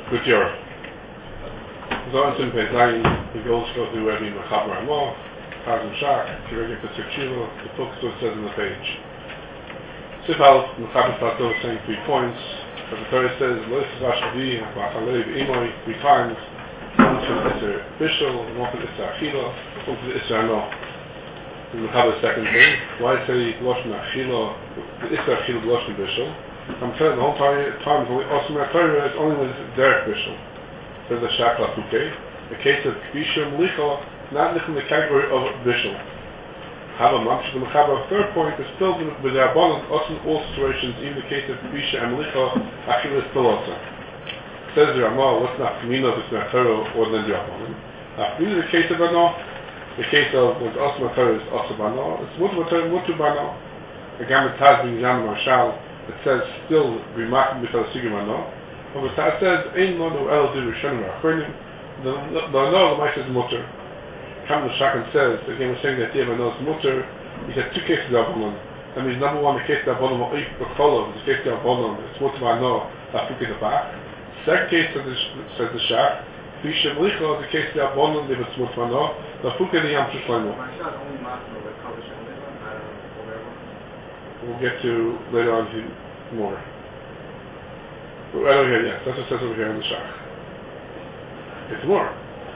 Good year. Zonsen Pezayin, the goals go through every Machaber Amor, Chazim Shach, Kirege Pesach Shiva, the book still says on the page. Sif Aleph, Machaber Plateau is saying 3 points. But the Torah says, Lois Vashvi, Vachalev Imoy, 3 times. One from Isser Bishul, one from Isser Achila, one from Isser Ano. The Machaber second thing, why say Loshen Achila, Isser Achila Loshen Bishul? I'm telling the whole time is only awesome Torah is only when it's Derek Bishul. There's a Shakla Fuke, a case of Kvisha Melicha, not in the category of Bishul. Have a Mamshik and Mechaber, third point is still with the abundant, also in all situations, even the case of Kvisha and Melicha, actually is still also. Says the Ramah, what's not Kamino, if it's not Torah, or than the abundant. After the case of Ano, the case of what's also Torah is also Bano, it's Mutu Bano. Again, the Taz being Yam Marshal, it says still, Rimakim B'Tal Sigim Ano. When the Taz says, Ein Monu El Dir Rishonim Achronim, the Ano, the Maish is Mutter. Kamil Shakan says, again, we're saying that the Ano is Mutter, he said 2 cases of Abonon. That means number 1, the case of Abonon, Oif B'Cholov, the case of Abonon, it's Mutter Bano, Lafuk in the back. Second case says the Shach, Kvisha Melicha, the case of Abonon, if it's Mutter Bano, Lafuk in the Yam Shlomo. We'll get to later on more. Right over here, yes, that's what it says over here in the Shach. It's more.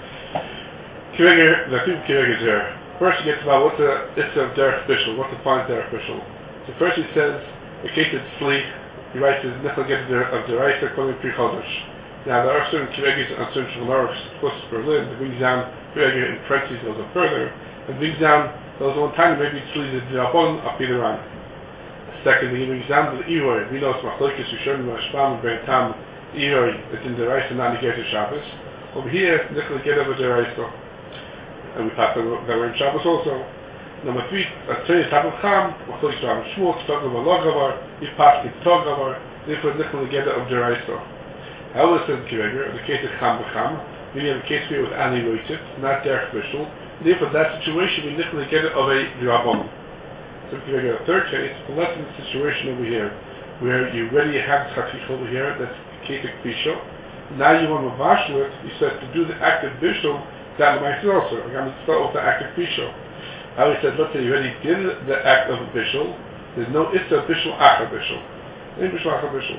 Kireger, the two Kireger is here. First he gets about what's the Issa of Derech Bishul, what's the point of Derech Bishul. So first he says, the case of Tzli, he writes his Nichel Get of Deraisa calling Pri Chodesh. Now there are certain Kiregers and certain Shulmarks, plus Berlin, that brings down Kireger in parentheses goes up further, and brings down those one time maybe Tzli the Dirabon up either on. Second, he brings down to the Iroy. We know it's Machlokes, Rishonim, Rashbam, and Ben Tam. Iroy, it's in the Reis and not negated Shabbos. Over here, Nichel Get over the Reis. And we thought that we're in Shabbos also. Number 3, a Tzei Tab of Cham, Machlokes Ram Shmuel, Tzog of Alogavar, Yipas Tzog Gavar, therefore Nichel Get over the Reis. However, says Kireger, the case of Cham B'Cham, we have a case here with Ani Roitzit, not Derech Bishul. Therefore, that situation, we Nichel Get over a Dirabon. So if you get a third case, but let's in the situation over here, where you already have Tzachich over here, that's Ketek Bishul. Now you want to vash it, you said to do the active Bishul, that might also. I'm going to start with the active Bishul. I always said, let's say you already did the act of a Bishul, there's no Issa Bishul Acha Bishul. Any Bishul Acha Bishul.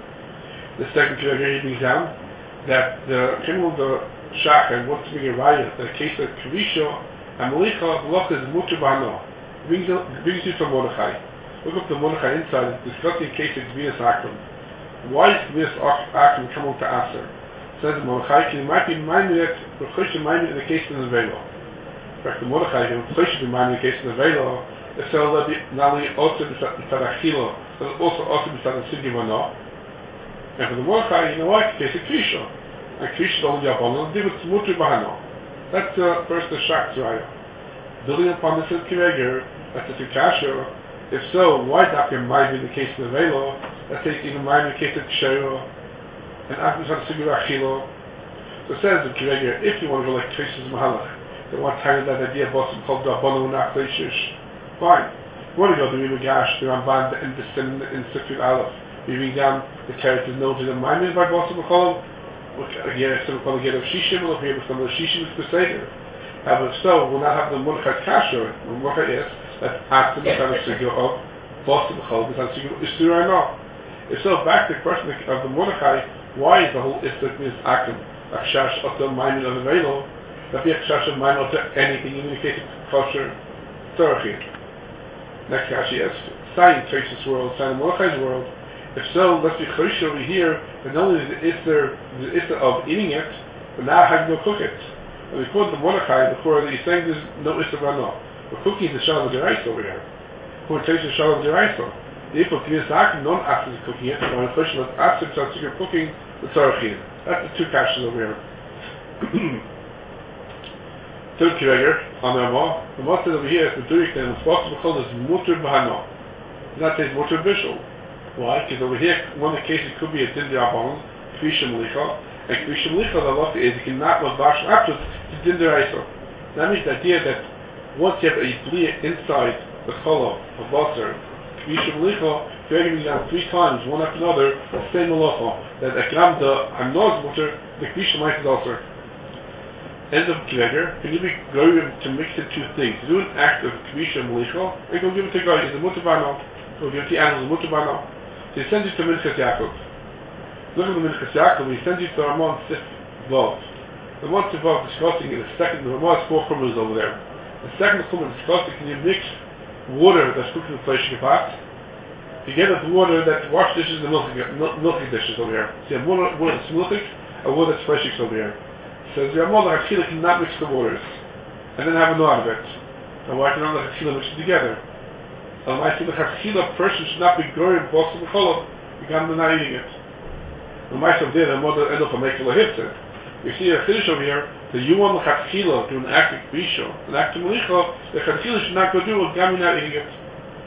The second case here brings down that the Chimel, the Shach, and what's being a riot, the case of Kvisha, and Melicha, the Loch is Mutu Bano. Brings you from Mordechai. Look up the Mordechai inside, discussing case of Gvias Akram. Why is Gvias Akram coming to Aser? Says Mordechai, you might be minded it, but Chosh be minded in the case of the Velo. In fact, the Mordechai, Chosh be minded in the case of the Velo, it's not only also beside Achilo, but also beside the Sigi Mano. And for the Mordechai, you know what? Case of Kvisha. And Kvisha don't have Abonon, it's Mutu Bahano. That's first the Shach Zraya. Building upon this Kireger, that's a Tukasha. If so, why not your mind in the case of the Velo? Let's say even mind in the case of Kshero, and after the Sigur Achilo. So it says in Kireger, if you want to go like Traces Mahalach, they want to tie that idea of what's called the Abono Nachleishish, fine. You want to go to Rivagash, the Ramban, and the Sin in Sifil Aleph, you read down the characters noted and minded by Bossam B'Cholov, here some call the get of Shishim, or here some of the Shishim is Beseder. However, so we'll not have the Mordechai Kasher, the Mordechai is, that's after the Sigur of Bossam B'Cholov, the Sigur Istur or not. If so, back to the question of the Mordechai, why is the whole Istur means Akim, Akshash of the Maimon of the Velo, that be Akshash of Maimon of anything, even in the case of kosher Torah. Next Kashi is, Sign Traces world, Sign Mordechai's world. If so, let's be Chosh over here, and not only the Istur of eating it, but now how you go cook it. When we quote the Mordechai, before that he's saying there's no Isser Bano. We're cooking the Shalom Deraisa over here. We're taking the Shalom Deraisa. Therefore, Kivas Akim, not after the cooking it, but when the question was after you're cooking the Tzarachin. That's the 2 kashas over here. Third Kireger, on the Ramah. The Ramah says over here, the Durik, and what's possible called is Mutur Bahano. That says Mutur Bishul. Why? Because over here, one of the cases could be a Din Diabon, Kvisha Melicha, and Kvisha Melicha, the law is you cannot was vash afterwards to Din Deraisa. That means the idea that once you have a Blia inside the Cholov of Basar, Kvisha Melicha, Kivegi means down 3 times, one after another, the same malacha, that Ekram the Hamnoz mutter, the Kvisha might is also. End of Kivegi, can you be going to mix the two things? To do an act of Kvisha Malicha, or you can give it to God, is a mutabano, or give it to the animal, is a mutabano. So he sends you to Minchas Yaakov. Look at the Minchas Yaakov, he sends you to Ramon Sif Vav. The one Sif Vav discussing in the second, the Ramon has 4 chumras over there. The second chumra discussing, can you mix water that's cooked in the flesh pot together with water that wash dishes and milky dishes over here. So you have water that's milky and water that's fleshy over here. So the Ramon the Hachila cannot mix the waters and then have a no out of it. And why cannot the Hachila mix it together? And I think the Hachila person should not be growing boss of the cholov because they're not eating it. The mice over there, the mother end up making a hipster. You see a Chiddush over here that you want the Chatchila to an act of Bisho, an act of Malicha, the Chatchila should not go do it, Gami not eating it.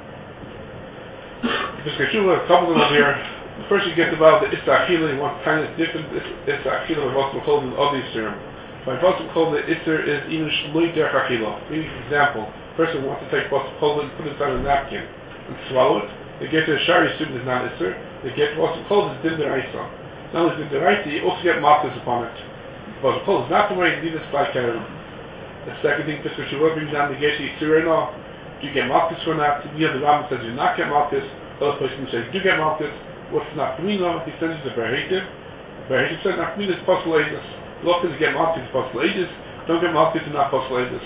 Because Kachula, a couple of them over here, first you get about the Issa Achila, you want kind of different Issa Achila of what's called in all these terms. By what's called the Issa is even Shloi Der Achila. For example, person wants to take what's called and put it on a napkin and swallow it. They get to a Shari student is not Issa, they get what's called is Din Der Isa. Not only Din Der Isa, you also get Malchus upon it. But the clothes not the way you need this by carrying. The second thing, just what you will brings down the gate, do you get Malchus or not? The other Rambam says you not get Malchus. The other person says you do get Malchus. What's not Kamino? He sends you to Berhetiv. Berhetiv said not Kamino is possible ages. Look, you get Malchus possible ages. Don't get Malchus and not possible ages.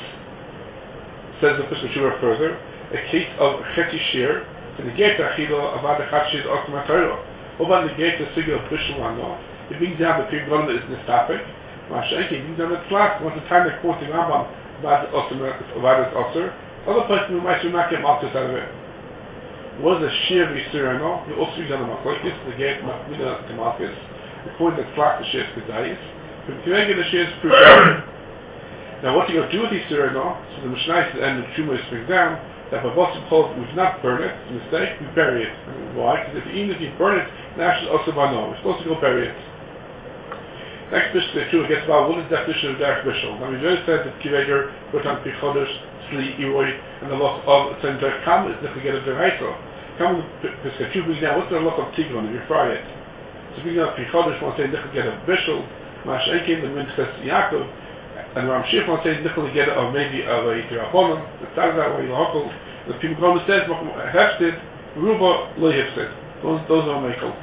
Says the Pesach Shura further. A case of Cheti Shir. To the gate Achila about the Chat Shir Okma Torah. Over the gate the Sigil of Bishul Ano. It brings down the Pigron that is Nistapik. Mashenki, these are the class, once the time they're quoting Rambam about this officer, other person who might not get Malchus out of it. What is a shear of Yisirano? You also use on the Malchus, the gate Machmina to Malchus, the point that class the shears Kedais, from Kivegi the shears Prudar. Now what you go do with Yisirano, so the Mishnah and the Chuma is bring down, that by Boston Cold we do not burn it, it's a mistake, we bury it. Why? Because even if you burn it, now it's also Bano, we're supposed to go bury it. Next Bishul Yeshua gets about what is the definition of Derech Bishul. Now we just said that Kiveger, Bertan Pichodesh, Sli, Iroy, and the loss of Sen Derech Kam is if we get a Derechso. Kam Bishul brings down, what's the loss of Tigron if you fry it? So we got Pichodesh want to say Nichel get a Bishul, Mash Enkim, the Minchas Yaakov, and Ram Shif want to say Nichel get a maybe of a Tirapon, the Tazah, or Yilahokol. The people come and says, Hefsted, Ruba, Lo Hefsted. Those are Michael.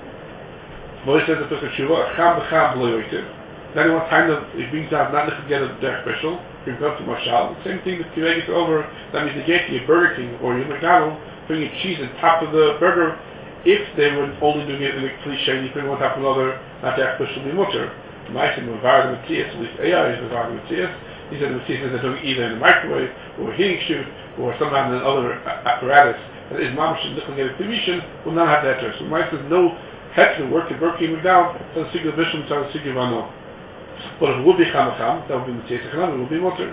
Moishe says the Pesach Shuvah, Cham b'cham b'loyotiv. Then one time it brings down not to get a Derech Bishul, you go to Mashal. The same thing that Kivegi over, that means they get to your Burger King or your McDonald's, putting cheese on top of the burger, if they were only doing it in a cliche, you putting one top of another, not Derech Bishul be mutter. Moishe said, Mavar the Matthias, at least AI is Mavar the Matthias. He said the Matthias is doing either in the microwave, or a heating chute, or sometimes in another apparatus, that is Mamash and looking at a television, will not have that. So Moishe says no Hetzman work to work him down to the Sigil Bishul to the Sigil Vano. But if it would be Chamacham, that would be Mitzvah Chanam, it would be Mutter.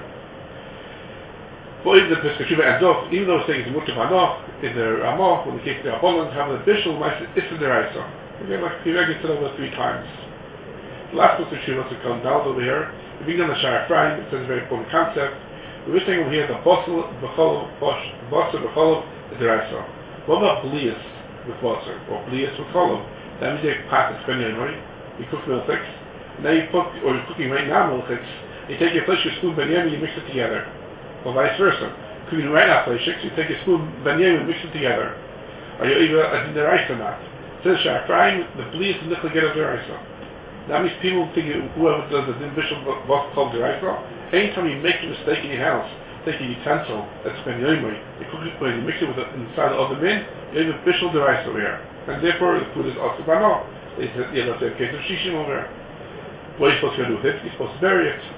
But if the Pesach Shuvah ends off, even though it's saying it's Mutter Vano, in the Ramah, when the case of the Abundance, having the Bishul, might say, it's the Deraisa. Again, like Kivegi said over 3 times. The last Pesach Shuvah to come down over here, if we go on the Shara Ephraim, it says a very important concept. We're saying over here, the Basel B'cholov, is Deraisa. What about Blias with Basel, or Blias with Cholov? That means you pass it you cook milchiks, and then you put, or you're cooking right now milchiks, you take your flesh, your spoon banyam, and you mix it together. Or vice versa. Cooking right now flesh, you take your spoon banyam and mix it together. Are you either a deraisa or not? Says Shafraim, the bleeds and nichel get a deraisa. That means people think whoever does the din bishul what's called deraisa, anytime you make a mistake in your house, take a utensil that's banyam, you cook it, you mix it with inside of the bin, you have a bishul deraisa over here. And therefore the food is also bano. They said, yeah, that's a case of shishim over. What are you supposed to do with it? You're supposed to bury it.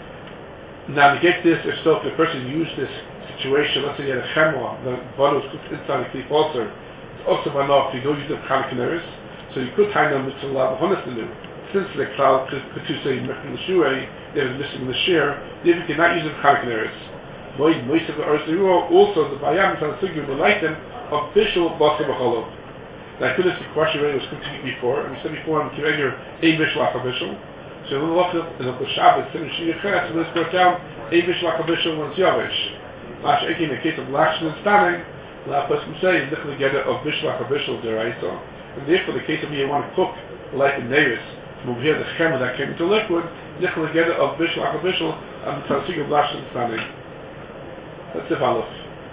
Now to get this, if the person used this situation, let's say you had a chemwa, the bano is cooked inside the clip also, it's also bano if you don't use the kanakaneris, so you could tie them with a lot of honest to do. Since the cloud could you say mechim l'shuei, they were missing the shear, they cannot use the kanakaneris. Moishe the Arzuruah, also the bayam is on the sugi, the lighten of bishul basa b'cholov. Now I could have the question already was continued before, and we said before, I'm Kivegi a bishul akabishul. So when we look at the Shabbos, finishing your chesed, so let's go down a bishul akabishul when it's yavish. Mash Eki, in the case of Lashon and Stanning, A lot of person say you don't get it of bishul bishul deraisa, and therefore the case of you want to cook like a nevis from over here the chema that came into liquid, you don't get it of bishul bishul and the tzartzig of lash and standing. That's the value.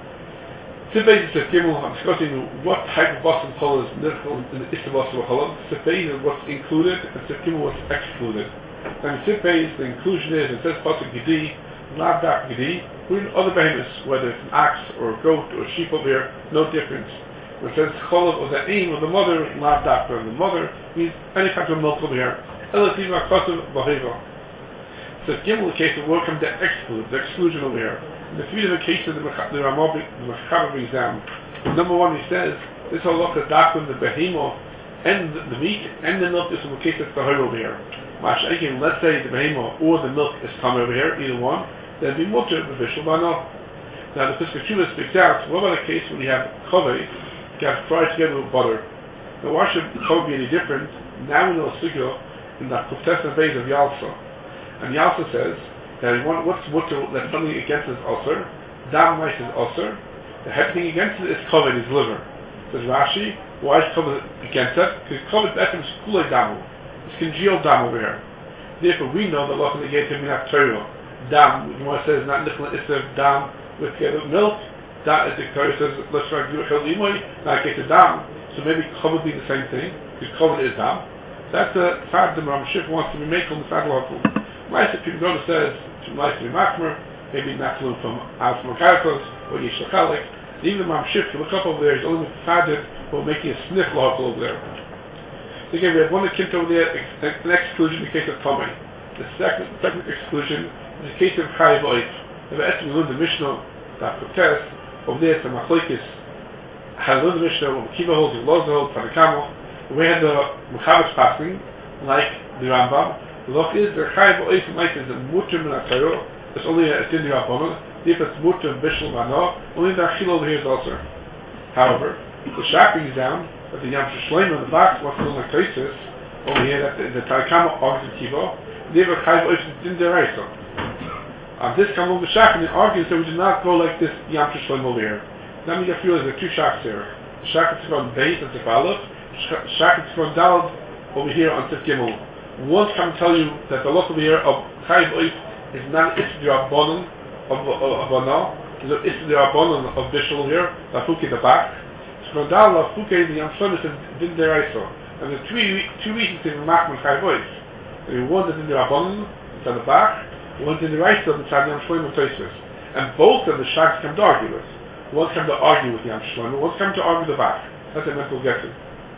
Today is the Gimel. I'm discussing what type of boston chol is nirchol in the Issa boston chol. Today is what's included, and Gimel what's excluded. And today the inclusion is it says pasuk gedi, lav dak gedi. We're in other behemoths, whether it's an ox or a goat or a sheep over here, no difference. When it says chol of the aim of the mother, lav dak of the mother means any kind of milk over here. Elativ akasav baheva. So Gimel the case of what comes to exclude, the exclusion over here. In the three different cases the Mechaber brings down. Number one, he says this halacha is doctrine the behemoth and the meat and the milk is in the case of the tahor over here. Let's say the behemoth or the milk is come over here, either one, then be mutter the bishul bano. Now the Pesach Shuvah speaks out. What about a case when you have chavei, got fried together with butter? Now why should chavei be any different? Now we know a sugya in the Kuftes base of Yalsa, and Yalsa says that what's mutter that something against is ulcer, dam mice is ulcer. The head thing against it is kavod, his liver. Says Rashi, why is kavod against that? Because kavod better is kulei damu. It's congealed dam over here. Therefore we know that Allah gave him enough Torah. Dam, the Gemara says not nichla isser dam with milk. That is the Torah says let's try to do a chel imoy, not get the dam. So maybe kavod be the same thing, because kavod is dam. That's the fact the Ram Shif wants to be made on the Fadl Hakum. If people go to says to be Machmer, maybe Nachlu from Asma Karkos or Yishachalik, even the Ram Shif, you look up over there, he's only Fadid for making a sniff lock over there. So again, we have one kind over there, an exclusion in the case of Tomei. The second exclusion is the case of Chayiv Oif. If I we learned the Mishnah, that protest, over there it's a Machlokes, has learned the Mishnah, when Kiva holds, Loza holds, Tanakamo, we had the Mechaber passing, like the Rambam. The look is the Chayiv Oif might is a mutter min HaTorah. It's only a din Rabbanon. If it's mutter bishul mano, only the Achil over here is also. However, the Shach brings down that the Yam Shloim on the box what's known like Tosis over here that the Tanakama argues in Kiva. They have a Chayiv Oif din deraisa. On this come over the Shach and it argues that we do not go like this Yam Shloim over here. Now we get feel there are two Shachs here. The Shach is from Beis and Tifalov. Shach is from Dalad over here on Tif Gimel. One can tell you that the look over here of Chayiv Oif is not Issa D'Rabbanan of Ana, it's an Issa D'Rabbanan of Bishul here, Lafuke the back. So from Dal Lafuke the Yam Shloim is Din Deraisa. And there's two reasons to Machman Chayiv Oif. One is Din D'Rabbanan, it's on the back, one is Din Deraisa, it's on Yam Shloim and Tosis. And both of the Shachs come to argue with. One come to argue with Yam Shloim, one come to argue the back. That's a mental guessing.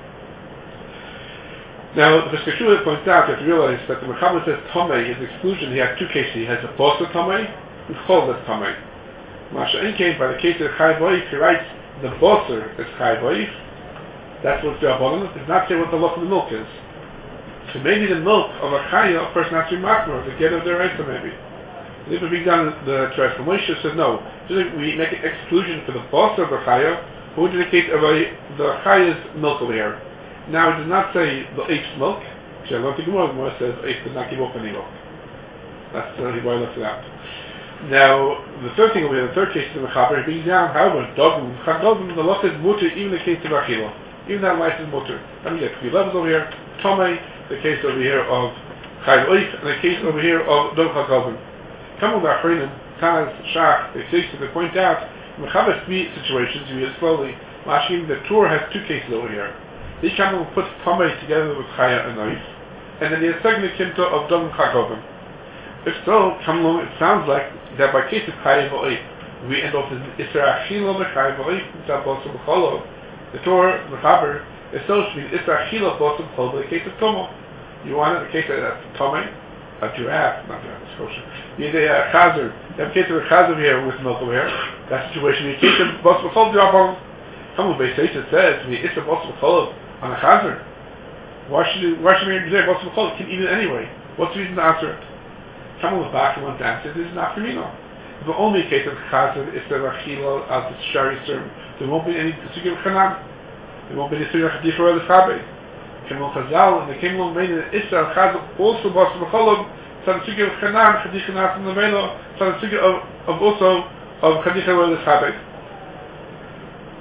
Now, the Pesach Shuvah points out, you have to realize that the Mechaber says Tomei, his exclusion, he has two cases. He has a Bosa Tomei, and Chol that's Tomei. Masha came by the case of Chayiv Oif, he writes, the Boser is Chayiv Oif, that's what's the Abonim, does not say what the look of the milk is. So maybe the milk of a Chayiv, a person has to be Machmer, to get of their Reisa maybe. And if we bring down the Teres from Moshe says no, just like we make an exclusion for the Boser of a Chayiv, who would indicate of the Chayiv's milk over here. Now it does not say the apes milk. Actually, I don't think Gemara says apes does not give up any milk. That's why I left it out. Now the third thing over here, the third case of the Mechaber, brings down, however, dogum, the loch is mutter even in the case of Achila. Even that life is mutter. I mean, there are three levels over here. Tomei, the case over here of Chayiv Oif, and the case over here of Dov HaGavin. Come with Achrinim, Taz, Shach, they point out Mechaber's three situations. You read it slowly. Mashim, the Torah has two cases over here. They come and put Tomei together with Chaya and Oif, and then the second Kimta of Dom Chagovim. If so, it sounds like that by case of Chaya and Oif, we end up in Isra Achilo Chaya and Oif, the Torah, Mechaber, is so to be Isra Achilo Bosom Cholo, the case of Tomo. You want it, the case of Tomei, a giraffe, not giraffe, it's kosher. You need a chazer. You have a case of a chazer here with milk over here. That situation, you case of Bosom Cholo, Come on, Beis Yosef says, we Isra Bosom Cholo, on a chazer. Why should we say what's the call? It can eat it anyway. What's the reason to answer it? Someone was back and went to answer. This is not for me, no. If the only case of chazer is the rachila as the shari sermon, there won't be any sugi of chanan. There won't be any sugi of chadifa or the sabe. Kemol Chazal and the Kemol made an Isra chazer also was the cholov. Some sugi of chanan chadicha nas in the melo. Some sugi of also of chadifa or the sabe.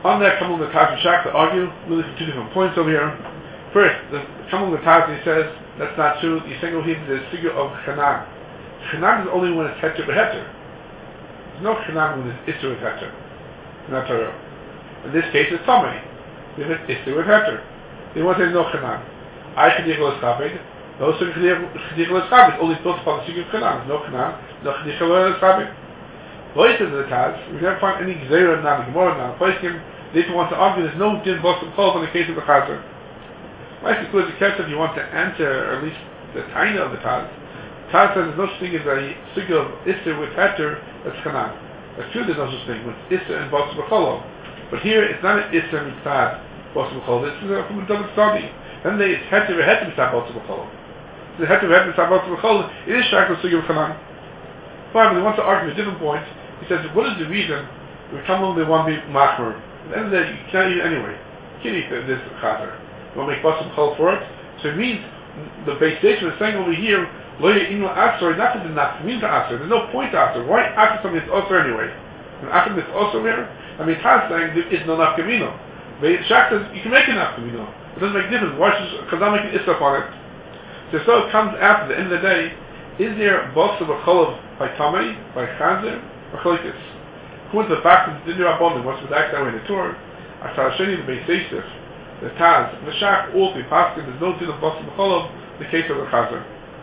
On that, Kamul Nataz and Shach argue really from two different points over here. First, the Kamul Nataz says that's not true. The single here is the figure of Chanan. Chanan is only when it's heter beheter. There's no Chanan when it's Isser with heter. Not Torah. In this case, it's Tomei. We have Isser with heter. They want to say no Chanan. I Chedichel Eschabed. No Chedichel Eschabed. Only built upon the figure of Chanan. No Chanan. No Chedichel Eschabed. Voice of the Taz, we never find any Gzeira, not a Gemara, not a Poskim. They want to argue there's no Din Bosum Chol in the case of the Chazer. My conclude the case if you want to answer, or at least the Taina of the Taz. Taz says there's no such thing as a Sigil of Isser with Heter, that's Chanan. That's true, there's no such thing with Isser and Bosum Cholo. But here, it's not an Isser Mitzad Bosum Cholo, it's from a double study. Then it's Heter Mitzad Bosum Cholo. So the Heter Mitzad Bosum Cholo, it is Shakal Sigil of Chanan. Fine, but they want to argue a different point. He says, what is the reason we come along they want to be machmer? At the end of the day, you can't eat it anyway. You can't eat this chazer. You want to make basam chol for it? So it means, the base station is saying over here, lo ye'inu asor, not that it's not mean to asor. There's no point to asor. Why after something that's asor anyway? And after this asor here, I mean, Taz saying there is no nafkamino. But Shach says, you can make a nafkamino. It doesn't make a difference. Why should, because I'm making isra on it. So it comes after the end of the day, is there basam chol by tamei, by chazer, or cholitis? According to the fact that the Dinner Abondin, what's with that way in the Torah, Asar Sheni, the Beis Yosef, the Taz, the Shach, all three paskin, there's no din of Basam B'cholov, the case of the Chazer.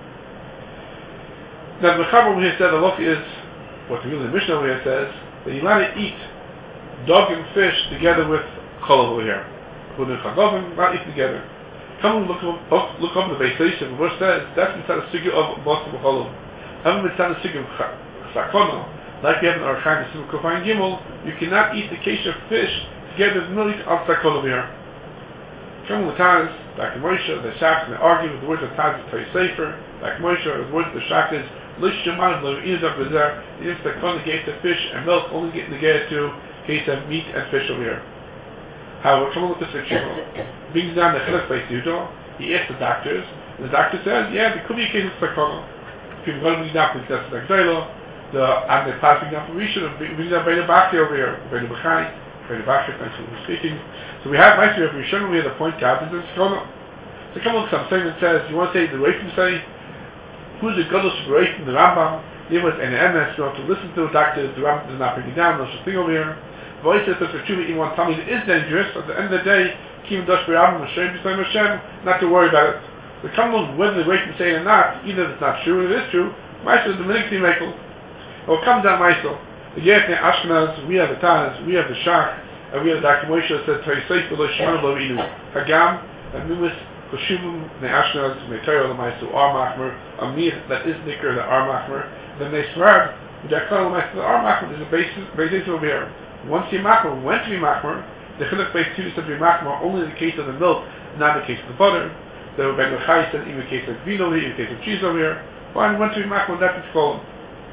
Now the Mechaber over here said, the look is, what the Mishnah over here says, that you let it eat dog and fish together with Cholov over here. Who the Chagovim, not eat together. Come and look up the Beis Yosef, the verse says, that's inside the figure of Basam B'cholov. Haven't inside the figure of Sakono. Like we have in our Chaim Simon Kofayin Gimel, you cannot eat the kesher fish together with milk of Sakol over here. Come with Taz, back in Moshe, the Shach, and they argue with the words of Taz is very safer. Back in Moshe, the words of the Shach is, Lish Shemad, Lo Yinuz of Bezer, if the Sakol negate the fish and milk only get negated to case of meat and fish over here. However, come on with this picture. Brings down the Chilek by Yudo, he asks the doctors, and the doctor says, yeah, there could be a case of Sakol. If you're going to be down, that's like Zaylo. And the passing down from Rishon, we have Beinu Bachti over here, Beinu Bachai, Beinu Bachti, thanks for speaking. So we have nicely of Rishon, we have the point out, and this is Kono. So come on, some saying that says, you want to say the Reifim say, who's the Godos Reifim, the Rambam, there was an MS, you want to listen to the doctor, the Rambam does not bring it down, no such thing over here. Voice says that the Tshuva, even one tummy is dangerous, at the end of the day, Kim Dosh B'Rambam, Hashem, B'Sayim Hashem, not to worry about it. So come on, whether the Reifim say it or not, either it's not true or it is true, Maestro the Minik Timekel. Or comes down Maisel. Again, Ashkenaz, we have the Taz, we have the Shach, and we have the Dr. Moshe that says, Tarisayf Lo Shemar Lo Inu. Hagam, and Mimis, Koshuvim, Ne Ashkenaz, Meitero Lo Maisel, Ar Machmer, Amir, that is Nicker, the Ar Machmer. And then they swear, the Akal Lo Maisel, the Ar Machmer, there's a basis over here. Once you Machmer, when to be Machmer, the Chiluk base 2 said to be Machmer only in the case of the milk, not in the case of the butter. The Ben Lechai said, even in the case of vino, in the case of cheese over here. Fine, when to be Machmer, that's what's called.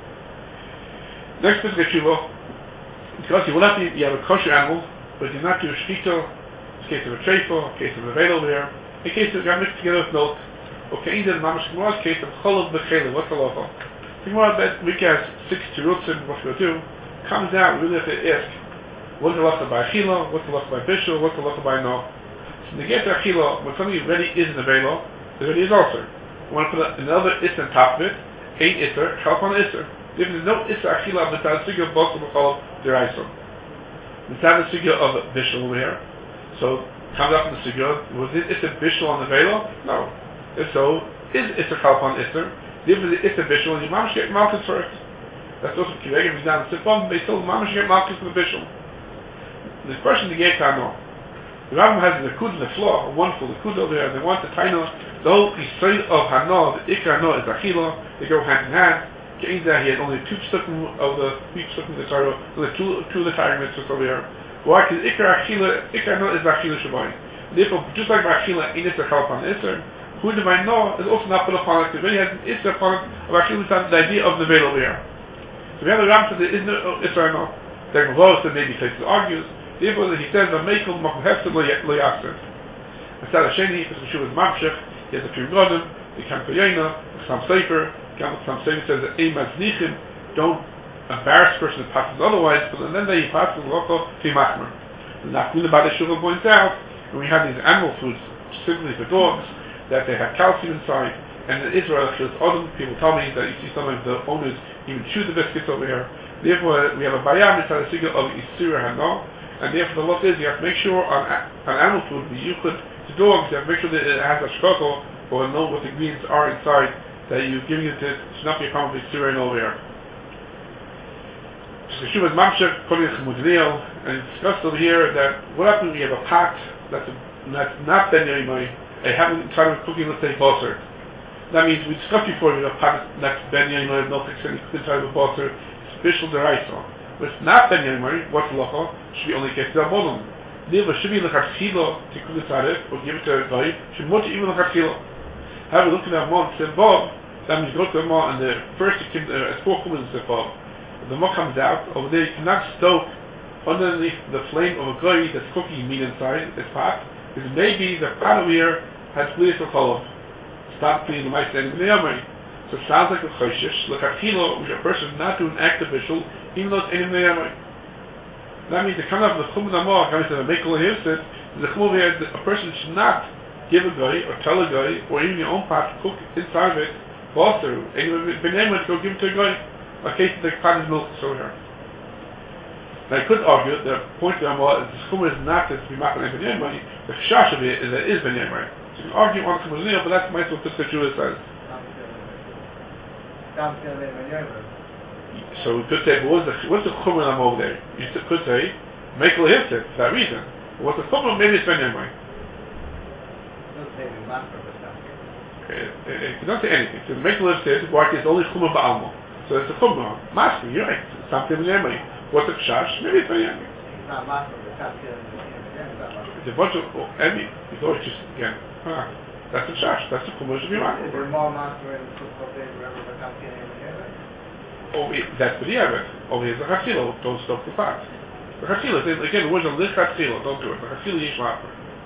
Next is the tshuva, because you will not be, you have a kosher animal, but you not do a shchito, in case of a treifo, in case of a veil over here, in case of you mixed together with milk, okay, in the mamash gemara case of cholov b'chele, what's the local? The gemara that we has 6 terutzim, what we'll do, comes out, we really have to ask, what's the local by achila, what's the local by bishul, what's the local by no? So to get to achila, when something already is in the veil, there already is also. We want to put another isser on top of it, ein isser, help on isser. If there's no Issa Achila, Mitzad Sigil of Bosam B'cholov D'Oraisa. Mitzad Sigil of Bishul over here. So, comes up in the Sigil, was it Issa Bishul on the Velo? No. If so, is Issa Chalp on Issa? If it's Issa Bishul, you mamash get Malkus first. That's also Kireg, if he's down the Sifon, they still mamash get Malkus for the Bishul. The question to get Tano. The Rambam has the Kud in the floor, a wonderful Kud over here, and they want the Taino, the whole Yisrael of Hano, the Ikar Hano is Achila, they go hand in hand. He had only 2 psukim of the 3 psukim of the Torah, only 2 of the Torah mitzvahs over here. Why? Because Ikar no is Achila Shabbai. Therefore, just like Achila, in Isser Chal upon Isser, who divine no is also not put upon it. It really has an Isser upon it of Achila, the idea of the veil over here. So we have the Ram says there is no Isser no. The Gemara said maybe places argues. Therefore, he says the Mekel Makom Hefzer Lo Yasser. Instead of Sheni, because Meshuv is Mamshech, he has a Pir Godim, the Kamkoyena, some Sefer. Some saying says that don't embarrass the person that passes otherwise, but then they passes local to Machmer. The Nafmina Bada Shulchan points out, when we have these animal foods, specifically for dogs, that they have calcium inside, and in Israel, people tell me that you see sometimes the owners even chew the biscuits over here. Therefore, we have a bayam inside the siga of Isur Hano, and therefore the law is you have to make sure on animal food, the yuchud to dogs, you have to make sure that it has a shkoko, or know what the ingredients are inside that you're giving it to. It should not be a common Isur Hano over here. So the Shuvah Mamshek, Kolich Mudnil, and it's discussed over here that what happens when you have a pot that's not Ben Yoimai, I haven't tried cooking, let's say, basar. That means we discussed before we have a pot that's Ben Yoimai, no fixing, couldn't try with basar, it's official deraisa. But it's not Ben Yoimai, what's locha? Should be only get to the bottom. Neither should be lechatchila to cook inside it, or give it to a guy, should much even lechatchila. Have a look at that month, say Bob, that means go to the mall, and the first it came, it's 4 kumins to Bob. The mug comes out, over there you cannot stoke underneath the flame of a guy that's cooking meat inside this pot, because maybe the pot over here has clear to cholov. Stop cleaning the mice and the yamai. So it sounds like a choshish, like a kilo, which a person is not doing act official, even though it's in the yamai. That means to come out of the chum namah, comes to the mekul hirsit, the chum over here, a person should not give a guy, or tell a guy, or even your own pot, cook inside of it, basar, and you have been able to go give it to a guy. A case of the pot is milk over here. Now I could argue the point of the Amah is the chumah is not to be makan ben yemai, the chash of it is that it is ben yemai. So you can argue on chumah but that's my what the Judah says. So we could say, what's the chumah Amah over there? You could say, make a hifted for that reason. But what's the chumah? Maybe it's ben yemai. It doesn't say anything. So make a hifted, why it's only chumah ba'alma. So it's a chumrah. Master, you're right. Something in Yemeni. What's a kshash? Maybe it's a Yemeni. It's not master, it's a bunch of Emi. It's always just, again, that's a kshash. That's a chumrah should be master. Is there more master in the cook of wherever the kapkin in the Yemeni? That's what the Yemeni. Over here is the chatzila. Don't stop the pot. The chatzila, again, the words are lich chatzila. Don't do it. The chatzila yish master.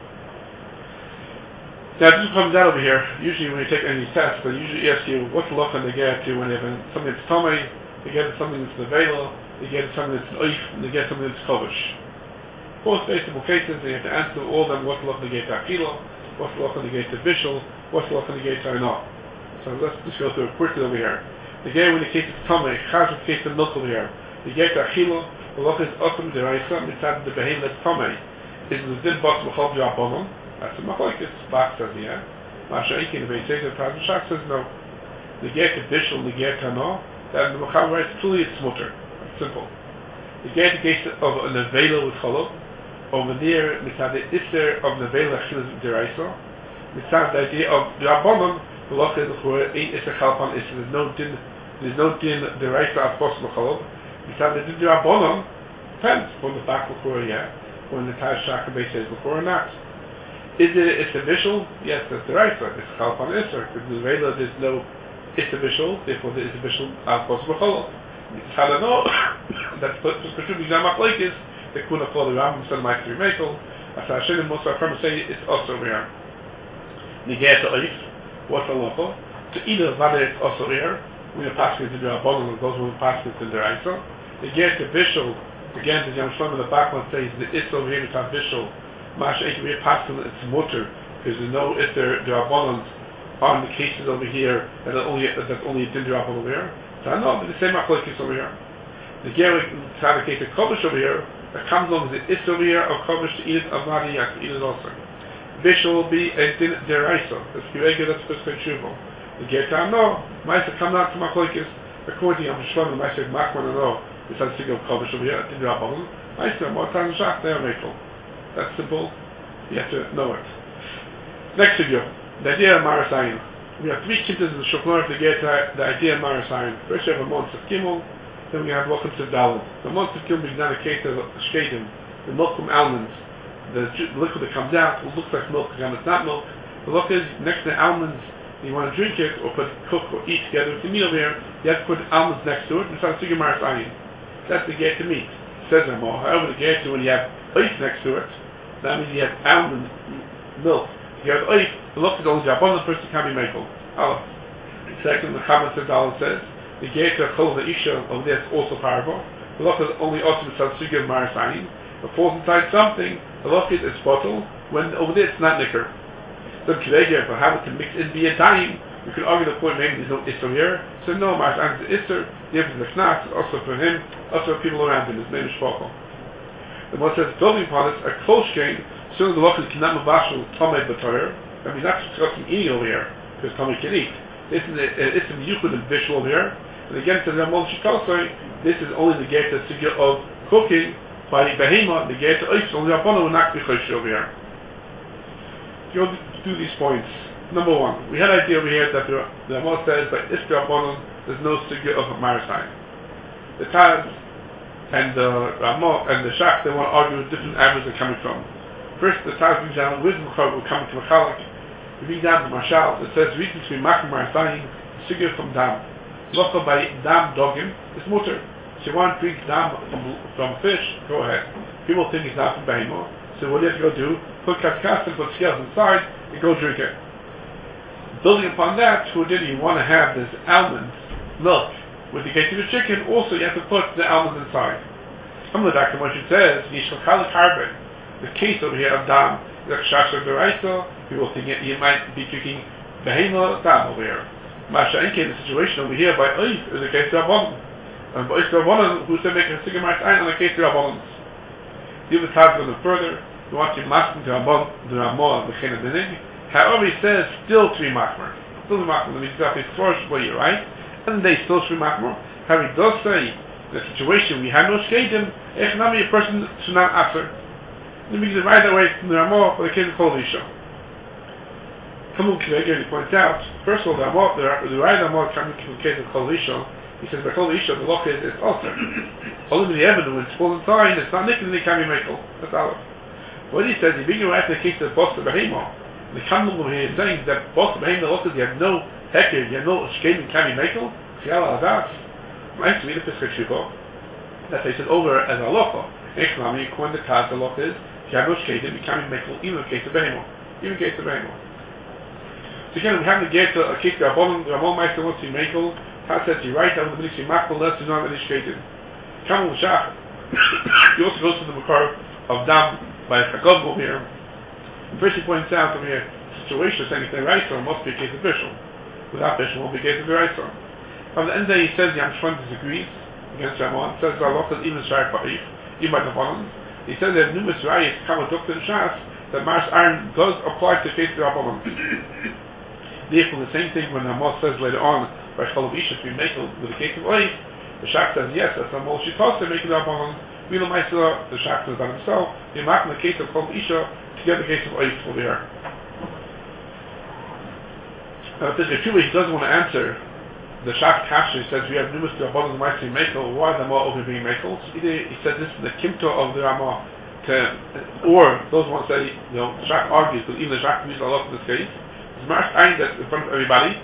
Now this comes out over here. Usually when you take any test, they usually ask you what's the locha they get to when they have something that's tummy, they get something that's nevela, they get something that's oif, and they get something that's kovish. Both baseable cases, they have to answer all of them what's the locha they get to akila, what's the locha they get to bishul, what's the locha they get to anah. So let's just go through it quickly over here. The get when the case of tummy, chaz with the case of milk over here. They get to akila, the locha is otam deraisa, mitzad the behem that's tummy. Is the din box b'chol b'yapomon. That's a machlokes. Bach says yeah. Masha Eikin, the Beit Sefer Taz Shach says no. The get to bishul, the get to no. That the Machal writes truly it's smutter. It's simple. The get the case of a nevela with cholov. Over there, mitzad the iser of nevela chilas deraisa. Mitzad the idea of the rabbanon. The loch is for eight iser chalpan iser. There's no din deraisa as possible cholov. Mitzad the din rabbanon depends from the back before yeah, when the Taz Shach Beit says before or not. Is it official? Yes, that's the right one. It's Chalpan Isser. Because in the Vela there's no official, therefore there is official as possible Cholov. It's how to know that's Pashut B'Gam Machlekes, the Kuna Chol, the Rambam said Mike 3 Mekel, as Hashem and most of our friends say it's also over here. Negeh to Oif, what's a local? To either Vade it's also here, when the Pasuk is in the Rabbanon, and those when the Pasuk is in the Raisa. Negeh to Bishul, again the Yom Shlomo the back one says the It's over here, it's on Bishul. Masha Ekvir Pascal, it's mutter, because you know if there are bonds on the cases over here that's only a din drop over here. So I know, but the same machlokes over here. The Gerik had a case of Kovish over here, that comes along as it is over here of Kovish to eat it of Nadi Yak, to eat it also. Bishul will be a din deraisa, that's Kirega, that's Pesach Shuvah. The Gerta no, Maisa come down to machlokes, according to Yom Shlomo, Maisa Makman no, this has to go Kovish over here, din drop over them. Maisa, more time Shach, they are makel. That's simple. You have to know it. Next video, the idea of Marasayin. We have 3 kintas in the Shulchan to get the idea of Marasayin. First we have a month of Gimel, then we have Lochim of Dalet. The month of Gimel is not a case of Shkedim, the milk from almonds. The liquid that comes out looks like milk, again it's not milk. The look is next to the almonds, you want to drink it or cook or eat together with the meal there, you have to put almonds next to it and start to Marasayin. That's the get to meat. Says them all. However, the get to when you have ice next to it, that means you have almond milk. You have oif, the look is only one person can be makel. Allah. Second, the comments of Dalet says, the gate of Chol the Isha over there is also powerful. The look is only also with Sugya Marasayin. It falls inside something, the locket is bottle, when over there it's not nicker. So if I have it to mix in be a time, we could argue the point maybe there's no Isser here. So no, Mars and the Isser, the difference is Knas, also for him, also for people around him, his name is Shpachel. The one says building upon it, a close game, soon as the locket cannot mabashal Tomei B'Torah, and we're not discussing eating over here, because Tomei can eat. This is it's a yuchud and visual here. And again, to the Ramon Shikosai, this is only the gate of cooking by Behema, the gate of Ois, only Rabbanon will not be Chosh over here. Go do these points. Number one, we had an idea over here that the Ramon says that if the Rabbanon, there's no sugya of Marisai. The Taz and the Ramon and the Shach, they want to argue different avenues they're coming from. First, the Taz brings down wisdom will come to Machalik. We bring down the Marshal, it says reason to be Machim Marisai, sugya from Dam. Locha by dam dogim is mutter. So you want to drink dam from fish, go ahead. People think it's not from behemoth. So what do you have to go do? Put kaskas and put scales inside and go drink it. Building upon that, who did you want to have this almond milk with the case of the chicken? Also, you have to put the almonds inside. Some of the Dr. Moshe says yishchalik harbe. The case over here of dam is a shasha beraisa. People think you might be drinking behemoth dam over here. Masha Enke, the situation over here by Oif is a case of Rabbanon. And by Oif Rabbanon, who said make a Sigmar Ein on a case of Rabbanon. The other tab goes further, you want to mask to Rabbanon, the Ramah, the Chena Dinig. However, he says still to be Machmer. Still to be Machmer, means that it's first way, right? And they still to be Machmer. However, he does say, the situation we have no Skadim, Echnami, a person should not answer. Then we get right away from the Ramah for the case of Kol Isha. Kamul Kiveger, he points out, first of all, the right Ramah coming to the case of Kol Isha, he says by Kol Isha, the lock is also. Only the evidence, when it's full inside, it's not nickel, and it can be mekel. That's Aleph. What he says, he brings right to the case of Boss Behemah. The Kamul over here is saying that Boss Behemah, the lock is, you have no hecker, you have no shkein, and can be mekel. Chiala Adas. Right, so we have to say Shuvah. That's why he said over as a locha. Echlami, according to Taz, the lock is, you have no shkein, and you can be mekel, even in the case of Behemah. Even in the case of Behemah. So again, we have to get a case of Rabbanon. The Ramon Meister wants to be mekel. Taz says, you're right, I want to be machal, less to not be educated. Kamul Shach. He also goes to the Makar of Dam by Chagov over here. First he points out over here, the situation saying if they're right, so it must be a case of Bishul. Without Bishul, it won't be a case of right. From the end there, he says, Yam Shwan disagrees against Ramon. Says, Allah says, even Shai Pa'if, even by the Rabbanon. He says, there are numerous rayas, Kamul Dukta and Shas, that Mars Iron does apply to the case of Rabbanon. Therefore, the same thing when Ramon says later on, by Chalav Isha to be mekel with the case of Oif, the Shach says, yes, that's a Mol Shitasa making Rabbanon. Milo Maisa, the Shach says about himself, the Mak in the case of Chalav Isha to get the case of Oif over here. Now, if there's a few ways he doesn't want to answer, the Shach Kasha says we have numerous Rabbanon might be mekel, why is the Ramah over being mekel? So either he said this is the Kimto of the Ramah, or those ones say, the Shach argues, but even the Shach uses a lot in this case. It's Mars Ein that in front of everybody.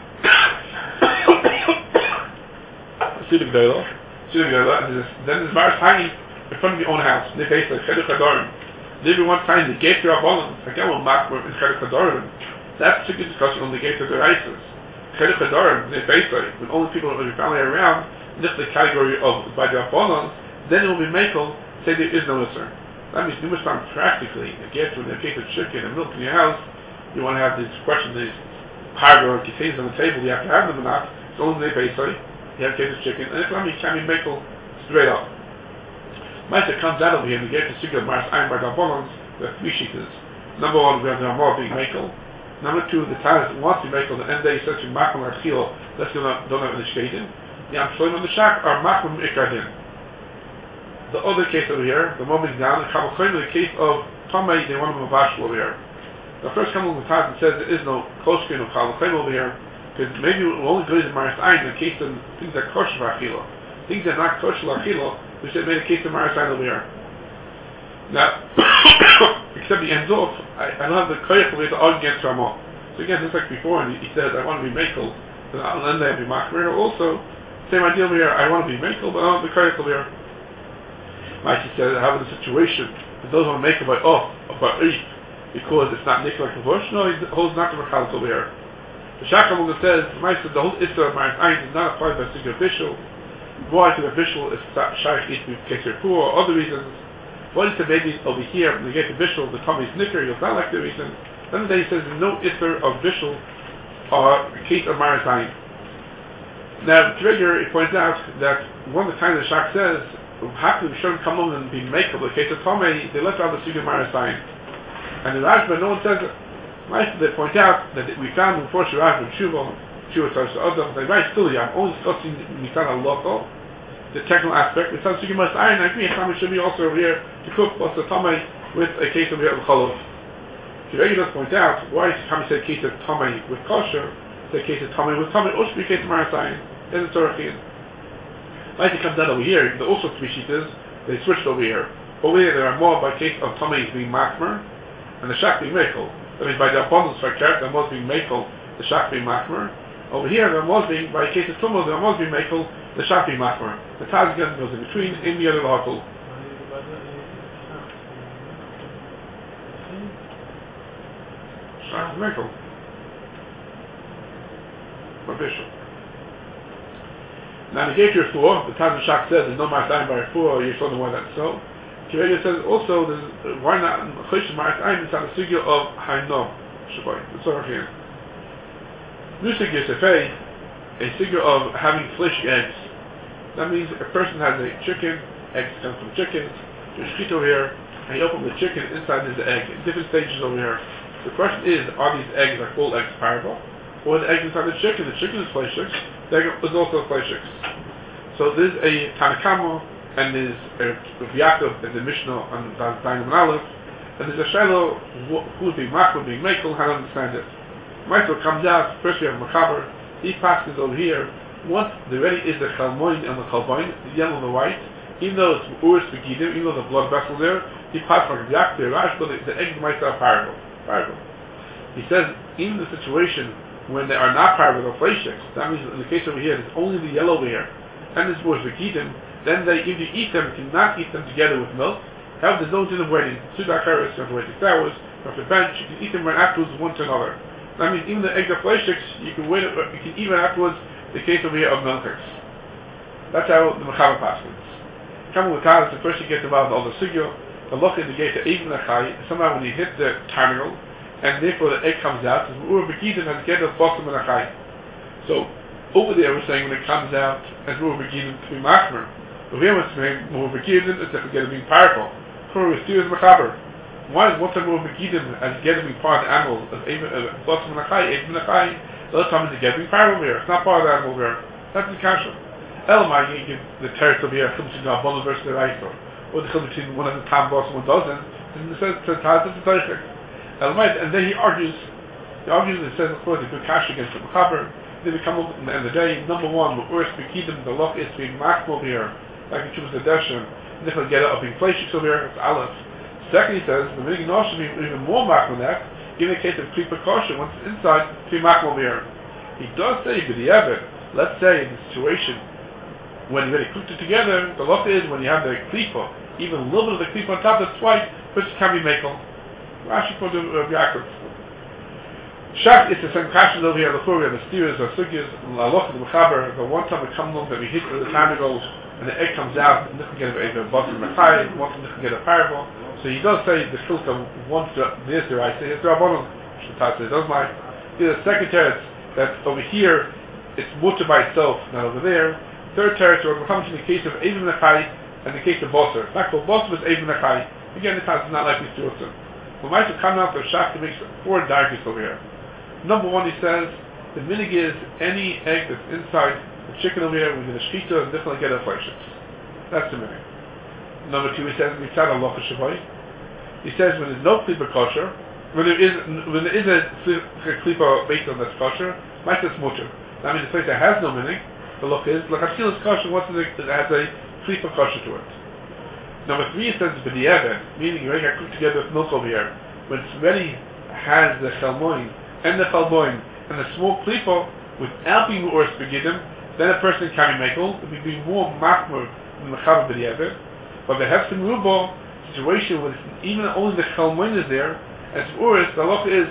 Then there's Mars Ein in front of your own house. They face like Cheduk Hadorim. Maybe one time the gate to Rabbanon, again we'll mark in Cheduk Hadorim. That's a good discussion on the gate of the Reises. Cheduk Hadorim, they face like when only people of your family are around, this is the category of by the Rabbanon, then it will be mekel, say there is no Isser. That means numerous times practically, the gate when they case of chicken and milk in your house, you want to have this question, these cargo or containers on the table, you have to have them or not. It's only they pay, sorry. You have a case of chicken, and it's not can be mekel straight up. Master comes out over here and we get to Sigurd Mars Ein by Rabbanons, we have three sheeters. Number one, we have the Ramah being mekel. Number two, the Taz wants to be mekel, and they said to Macham or Chilo, let's don't have any shkedim. The Amsholim and the Shach are Macham Ikradin. The other case over here, the moment down, the Kabbalah, the case of Tomei, they want to mavash over here. The first couple of times it says there is no close screen of Chalachim over here, because maybe it will only go to Maris Ein in case of things that kosher for Achila. Things that are not kosher for Achila, which they made a case of Maris Ein over here. Now, except he ends off, I don't have the koyach over here to argue against Ramah. So again, just like before, and he says, I want to be mekel, but I'll end there and be machmer. Also, same idea over here, I want to be mekel, but I don't have the koyach over here. Like he said, I have the situation, that those want to make it by because it's not nicked like a bush. No, he holds not to Mechalik over here. The Shachamunga says, the whole Isra of Maris Ein is not applied by a single official. Why to the official is Shaykh East with Kesher Pur or other reasons. What is the baby over here, when you get the Bishul, the Tommy's Nicker, you'll sound like the reason. Then he says no Isser of Bishul or case of Marazayim. Now, Trigger, it points out that one of the times the Shach says, happily we shouldn't come on and be makeable. The case of Tomei, they left out the Suga Marazayim. And in Rashba, no one says it. They point out that we found before Shiraj and Shuvah starts to Adam, they write still, I'm only discussing Mitzvah Local, the technical aspect. Mitzvah Suga Marazayim, I agree, Tomei should be also over here to cook plus the Tomei with a case of Cholov. Trigger does point out, why does Tomei say case of Tomei with kosher? The case of Tomei with Tomei, or should be case of Marazayim. There's a Tzorachin. Like it comes out over here, the also three sheeters, they switched over here. Over here, there are more by case of Tomei being Machmer, and the Shach being Mekel. That means by the abundance factor, there was being Mekel, the Shach being Machmer. Over here, there was being, by case of Tumah, there was being Mekel, the Shach being Machmer. The Tazgan goes in between, in the other Lahakul. Shach Mekel. For Bishop. Now, in the Gator 4, the Taz Shach says there's no Maratayim by 4, or you don't know why that's so. Kirelia says also, why not Chosh Maratayim is on the figure of Haino Shabbai. That's all here. Nusik Yosefei, a figure of having flesh eggs. That means a person has a chicken, eggs come from chickens, there's shchit over here, and you open the chicken, inside there's the egg, in different stages over here. The question is, are these eggs like full eggs parable? Or the egg inside the chicken is fleishix, the egg is also fleishix. So there's a Tanakama, and there's a Yaakov in the Mishnah on Dayan and Aleph, and there's a Shiloh, who's being Machmer, being Mekel, how to understand it. Michael comes out, first we have Machaber, he passes over here, once there already is the Chalmoin and the Chalboin, the yellow and the white, even though it's Urs Begidim, even though the blood vessel there, he passes from Yaakov, the egg might have parable. He says, in the situation when they are not parable or fleishix, that means in the case over here, it's only the yellow over here, and this was the Gidim, then they, if you eat them, you cannot eat them together with milk. However, there's no din of waiting. Sudakaris, you have to wait 6 hours, you have to bench, you can eat them right afterwards, one to another. That means even the egg of fleishix, you can wait, you can eat it afterwards, the case over here of milkers. That's how the Mechaber passes. Coming with Taz, the first you get involved in all the sugyo, the look is the gate to even the chai, somehow when you hit the terminal, and therefore the egg comes out, Ur Begidim has get the bottom of the chai. So, over there we're saying when it comes out, as Ur Begidim to be Machmer. Over here we're saying Ur Begidim is to get to be powerful. For we steer as Mechaber. Why is one time Ur Begidim as get to be part of the animal, as bottom of the chai, even the chai, the other time is to get to be powerful here. It's not part of the animal here. That's the kasha. Elamai, you give the teretz over here, between the Abonah versus the Reitor. Or the between one of the tam boss and one doesn't, and it says to Taz, it's a Teichik. And then he argues, and says, of course, the good cash against the Mechaber. Then we come up at the end of the day, number one, Urs Bekidim, the look is being Machmo over here, like it was the Deshem, and if we get it up being Fleishik over here, it's Aleph. Second, he says, the Minig Nosh should be even more Machmo than that, given the case of Klipa Kosher, once it's inside, to be Machmo over here. He does say, but the Evid, let's say in the situation, when you really cooked it together, the look is when you have the Klipa, even a little bit of the Klipa on top, that's twice, which can be Mekel. Rashi put the Yaakov. Shach is the same kashes over here. Before we have the steers or sugyas, la loch the mechaber. The one time it comes along that we hit the tentacles and the egg comes out, and this can get a bottom mechai, one time this can get a parable. So he does say the filter once this I say it's rabbanon. It does like the second teretz that over here it's mutter by itself, not over there. Third teretz where we come to the case of even mechai and the case of bosser. Not called bosser was even mechai. Again, this is not like this to When Michael comes out of Shach, he makes 4 diagrams over here. Number 1, he says, the minig is any egg that's inside the chicken over here, we're going to shchita and definitely get a fleishix. That's the minig. Number 2, he says, mitzad alocha shavai. He says, when there's no klipa kosher, when there is a klipa based on that's kosher, might that's mutter. That means the place that has no minig, the look is, like Hafsil is kosher, once it has a klipa kosher to it. Number 3, it says, b'di'evet, meaning you already got cooked together with milk over here. When it's ready, has the chalmoin, and the chalboin, and the small klipa, without being Urs Begidim, then a person can be mekel, it would be more machmer than the Mechaber b'di'evet. But the hefsim rubo situation where even only the chalmoin is there, as Urs, the loch is,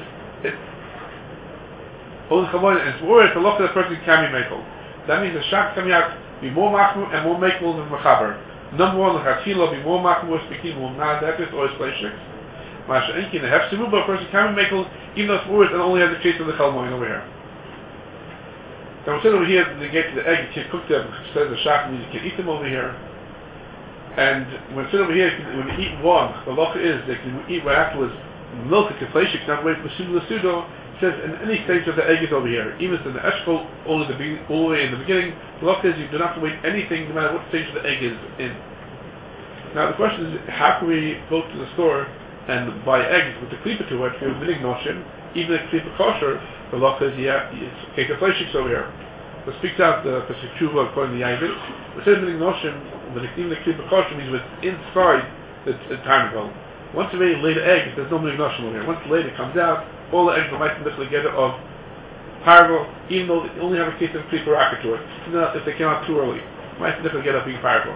only the chalmoin, and Urs, the loch of the person can be mekel. That means the shach coming out be more machmer and more mekel than Mechaber. Number one, l'chatchila be more makom or speaking more non-adaptive or splashik. Masha enki the hefsimu, but a person can be makel even though it's worse and only has the case of the chalmoin over here. Now we said over here they get to the egg, you can't cook them. Says the shach means you can eat them over here. And when we said over here, when you eat one, the halacha is that you eat right afterwards milk. It's a fleshik, not wait for sudo sudo. Says in any stage of the egg is over here. Even in the eshkol, all the way in the beginning, the law says you do not have to wait anything no matter what stage of the egg is in. Now the question is, how can we go to the store and buy eggs with the klipa to it, if you're minig noshim, even if klipa kosher, the law says, yeah, it's cake of fleshik's over here. So speaks out the Pesach Tshuva according to the Yavit. It says minig noshim, even the klipa kosher means what's inside the tarnagol. Once you lay the egg, there's no minig noshim over here. Once the lady comes out, all the eggs might be together of parvo, even though they only have a case of klipa racket to it. If they came out too early, might be together being parvo.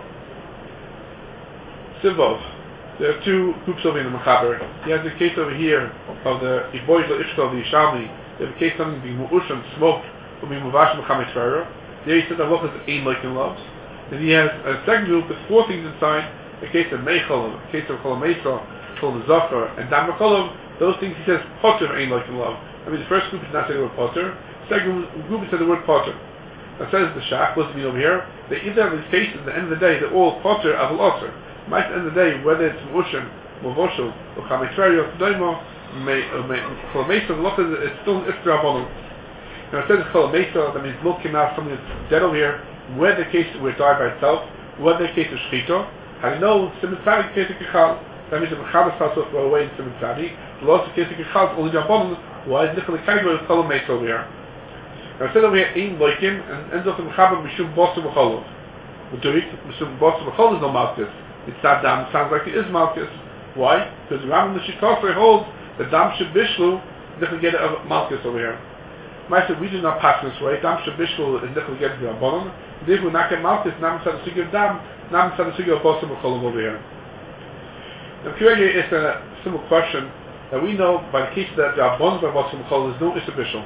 Sivov. There are two groups over in the Mechaber. He has a case over here of the Iboiz Ishka of the Yishalmi. They have a case of something being mu'usham, smoked, or being muvash mechamet ferrer. There he says that look as ein like in loves. Then he has a second group with four things inside. A case of meichel, a case of cholamesa, cholamazafar, and dam mecholam. Those things he says potter ain't like in love. I mean the first group is not saying the word potter. Second group says the word potter. That says the shach, what's mean over here? They either have these cases at the end of the day they're all potter aval osir. Might at the end of the day, whether it's mu'ushim, muvoshel, or chametferio, doimo, cholamesa, it's still istra abonu. Now it says cholamesa, that means milk came out something that's dead over here, whether the case where it died by itself, whether the case of shchito. How do you know simin tzadi case of kichal? That means the mechaber starts off away in simin tzadi. The loss of case of kichal only abonu. Why is nichel kaigor with cholamesa over here? Now it says over here ein loikim and ends up in mechaber mishum bosu v'cholov. What do it? Mishum bosu v'cholov is no malchus. It's that dam sounds like it is malchus. Why? Because the Rambam the Shitosri holds that dam shebishlu nichel get of malchus over here. I said we do not pass this way. Dam shebishlu is nichel get the abonu. Therefore not get malchus. Nam tzad sugi of dam. Nam tzad sugi of bosu v'cholov over here. Now Kirege is a simple question that we know by the case that the abonu by bosu v'cholov is no isabishul.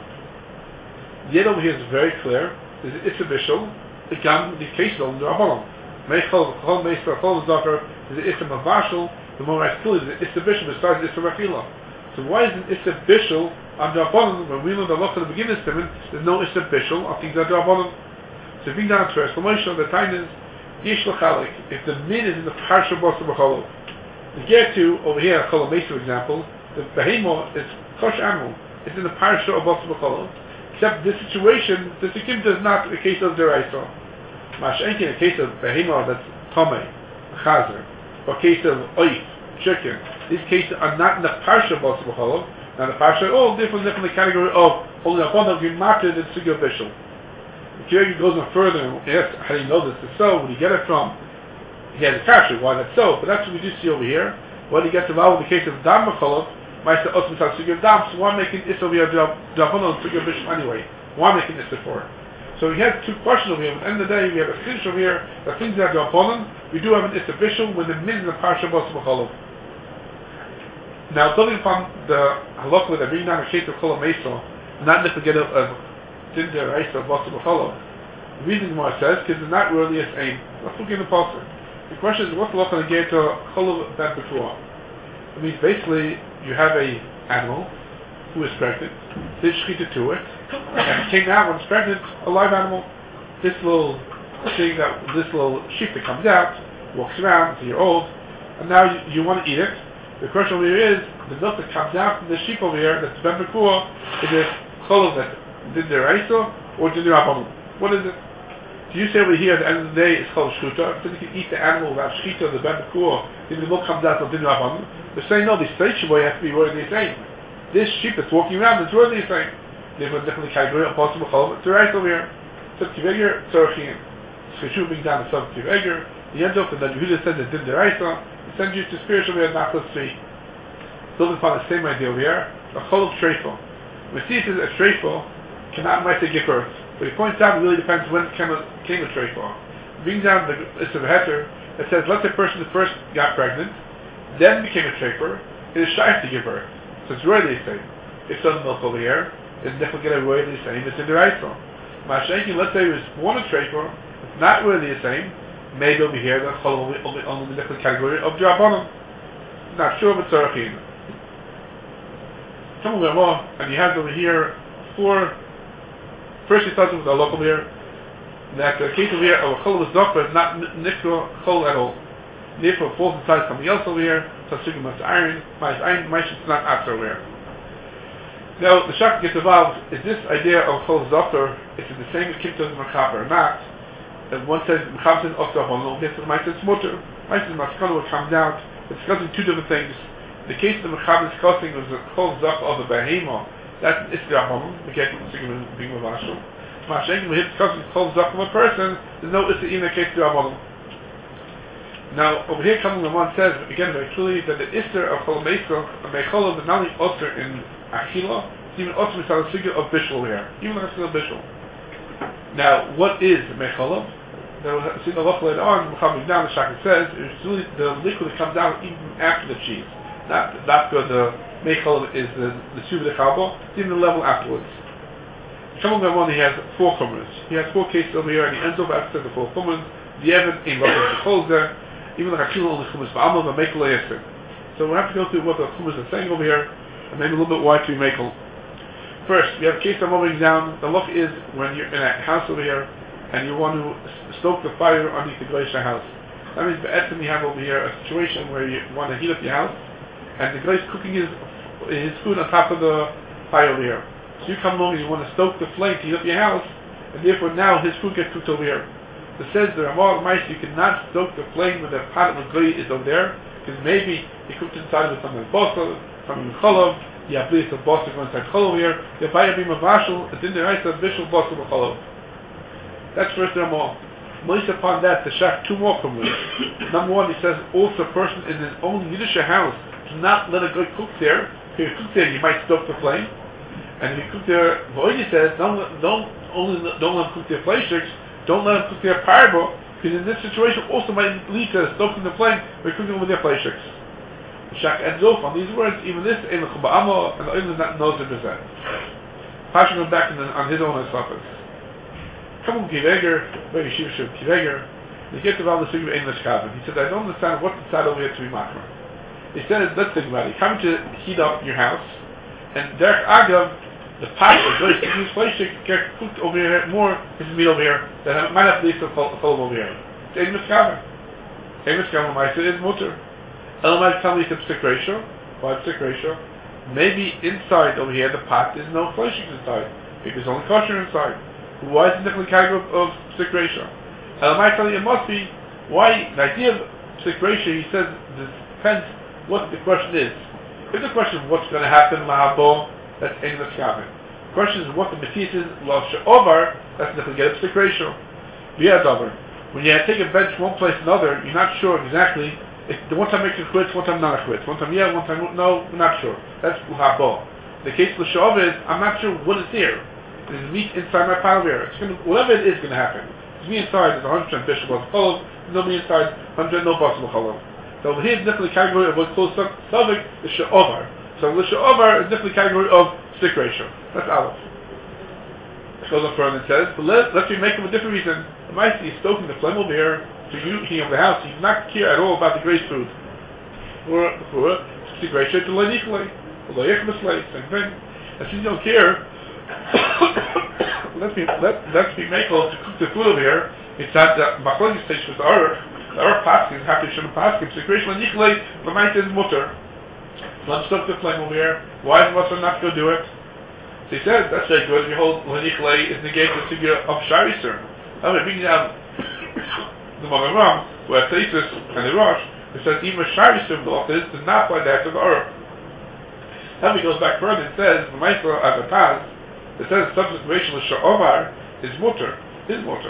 Yet over here is very clear. There's isabishul. Again, the case of the abonu. Meichel, Chol Meister, Chol Zofer is the Issa Mavashal, the more I feel is the Issa Bishul besides the Issa Rachila. So why is an Issa Bishul on Drabonim when we learned the law at the beginning of the Siman, there's no Issa Bishul on things that are Drabonim. So being down to first, the time is Yesh L'chalik, if the min is in the Parsha Bosa B'cholov. To get to, over here, Chol Meister for example, the Behemo is Kosh Animal, it's in the Parsha of Bosa B'cholov. Except this situation, the Sikkim does not a case of Deraisa. Mashenki in a case of behemah that's tomei, chazer, or case of oif, chicken. These cases are not in the parsha of Bosa B'cholov. Now the parsha are all different in the category of only upon them being martyred in Sugya Bishul. The Kiregi goes on further and asks, how do you know this is so? Where do you get it from? He has a parsha, why that's so? But that's what we do see over here. When he gets involved in the case of Dam B'cholov, Ma'aser Osm Tzad Sugya Dam, so why making this over here Drabonon Sugya Bishul anyway? Why making this for? So we have two questions over here. At the end of the day, we have a finish over here that things that are upon we do have an isabishul when the min in the parsha Bosa B'cholov. Now, building upon the halakha that bring down a case of Chol Meiso, not to forget of Din Deraisa of Bosa B'cholov. The reason why it says because it's not really a aim. Let's look in the pasuk. The question is, what's the halakha to get to Chol Ben B'Kruah? It means basically you have a animal who is pregnant, they shechita to it, and it came out when it's pregnant, a live animal. This little sheep that comes out, walks around, it's a year old, and now you want to eat it. The question over here is, the milk that comes out from the sheep over here, that's Ben B'Kruah, is it Chol that did the Raisa, or did the Rabbanon? What is it? Do you say over here at the end of the day it's Chol Shchuta, so you can eat the animal without Shchita, the Ben B'Kruah, if the milk comes out, so did the Rabbanon? They're saying no, the state Shaboy has to be worthy of saying. This sheep that's walking around is worthy of saying. Therefore, definitely category of possible chol. It's right over here. So kiveger tzorchim. Sheshu being down the sub kiveger. The end of it that Yehuda said that did the raisa. He sends you to spiritual way nachlas three. Building upon the same idea over here. A chol of treifel. We see it as a treifel cannot might give birth. But he points out it really depends when it came a treifel. Being down the list of a heter, it says let's say a person that first got pregnant, then became a treifel. It is shy to give birth. So it's really the same. If some milk over here, it's definitely going to be really the same. It's in the right one. Mashenki, let's say it was born a treifel, it's not really the same. maybe over here the Cholim will be only the different category of Drabanim. Not sure, but Tzarachin. Come over, and you have over here first he starts with the local here, that the case over here of a Cholim is Dokra is not Nikra Chol at all. Therefore, it falls inside something else over here, so it's iron, it's not after over here. Now, the Shach gets involved, is this idea of Chol Dokra, is it the same with Kimtos Mechaber or not? And one says, Mechaber says, Okta Honol, this is Maitis Mutter. Maitis Maskana will come down, it's discussing two different things. The case of the Mechaber discussing was the Chol Dokra of the Behema, that's Isra Honol, we get being Mavashal. Mashenkin, when he's discussing Chol Dokra of a person, there's no Isra in the case of the Honol. Now, over here, coming one says, again, very clearly, that the Isra of Chol Meisel, a Mecholov, is not only Osir in Achila, it's even Osir inside a figure of Bishul here, even like a figure of Bishul. Now, what is Mecholov? Now, see the look later on, coming down, the Shaka says, it's really the liquid that comes out even after the cheese. Not because the Mecholov is the soup of the Chalbo, it's even the level afterwards. Coming down one, he has 4 kummers. He has 4 cases over here, and he ends up after the 4 kummers. The Evan, in Rosh Hashanah, even like Achila only Chumash Ba'amal, but Mekel Yesir. So we have to go through what the Chumash are saying over here, and maybe a little bit why to be Mekel. First, we have a case I'm moving down. The look is when you're in a house over here, and you want to stoke the fire underneath the Gleisha house. That means Be'etzim you have over here a situation where you want to heat up your house, and the Gleish cooking his food on top of the fire over here. So you come along and you want to stoke the flame to heat up your house, and therefore now his food gets cooked over here. It says the Ramah Mice, you cannot stoke the flame when the pot of the glue is over there, because maybe you cooked inside with something bossel, something cholov, you have bleached a bossel inside cholov here, you buy a beam of vashel, it's in the ice of vishal bossel of cholov. That's first the Ramah. Based upon that, the Shach 2 more from Number 1, he says, also a person in his own Yiddish house, do not let a guy cook there. If you cook there, you might stoke the flame. And if you cook there, Voidi says, don't let him cook their fleishiks, don't let them cook their parbo, because in this situation also might lead to stoking the flame by cooking with their fleishiks. The Shach ends off on these words, even this, in the Chuba'amo, and the Oilim that knows it percent. Pasha goes back on his own surface. Come on, Kiveger, very Shivshiv Kiveger, he gets about the Sigma English Kavin. He said, I don't understand what the side over here to be machmer. He said, let's think about it. You come to heat up your house, and Derek Agav, the pot of Joyce to use fleishik get cooked over here more his meat over here that might have to leave the cholov over here. It's Ein Miskaven. Ein Miskaven might say it's mutter. Elamai tell me it's a psik ratio. Why psik ratio? Maybe inside over here the pot there's no fleishik inside. Maybe there's only kosher inside. Why is it different category of psik ratio? Elamai tell you it must be why the idea of psik ratio, he says this depends what the question is. If the question is what's going to happen lahabo, that's Ein Miskaven. The question is what the Matisse is, Lo She'ovar, that's nothing to get a psik ratio. V'yadover. When you take a bench one place another, you're not sure exactly, if the one time makes it quits, one time not a quits. One time yeah, one time no, we're not sure. That's Uhabo. The case of Lo She'ovar is, I'm not sure what is here. There's meat inside my pile here. Whatever it is going to happen. There's me inside, there's 100% bishul of cholov, there's no me inside, 100% no possible cholov. So over here is definitely a category of what's called Savik, the She'ovar. So the She'ovar is definitely a category of psik ratio. That's Aleph. It goes on further and says, but let's make him a different reason. The mice is stoking the flame over here to you heating of the house. He's not care at all about the grace food. For psik ratio to Leinichle. Same thing. And since you don't care, let's be makel to cook the food over here. It's not that Machlokes stage with the Aruch Paskin, happy Shem Paskin, psik ratio Leinichle, the mice is mutter. Let's stop the flame over here. Why is Muslim not go do it? So he says, that's very good. If you hold Lenichle is negated the figure of Shariser. Now we're bringing down the Magaram, who have Thesis and the Rosh, who says even Shariser does not apply that to the Ur. Then he goes back further and says, the Maestro as a Taz, it says subject ratio of Sha'ovar is mutter. Is mutter.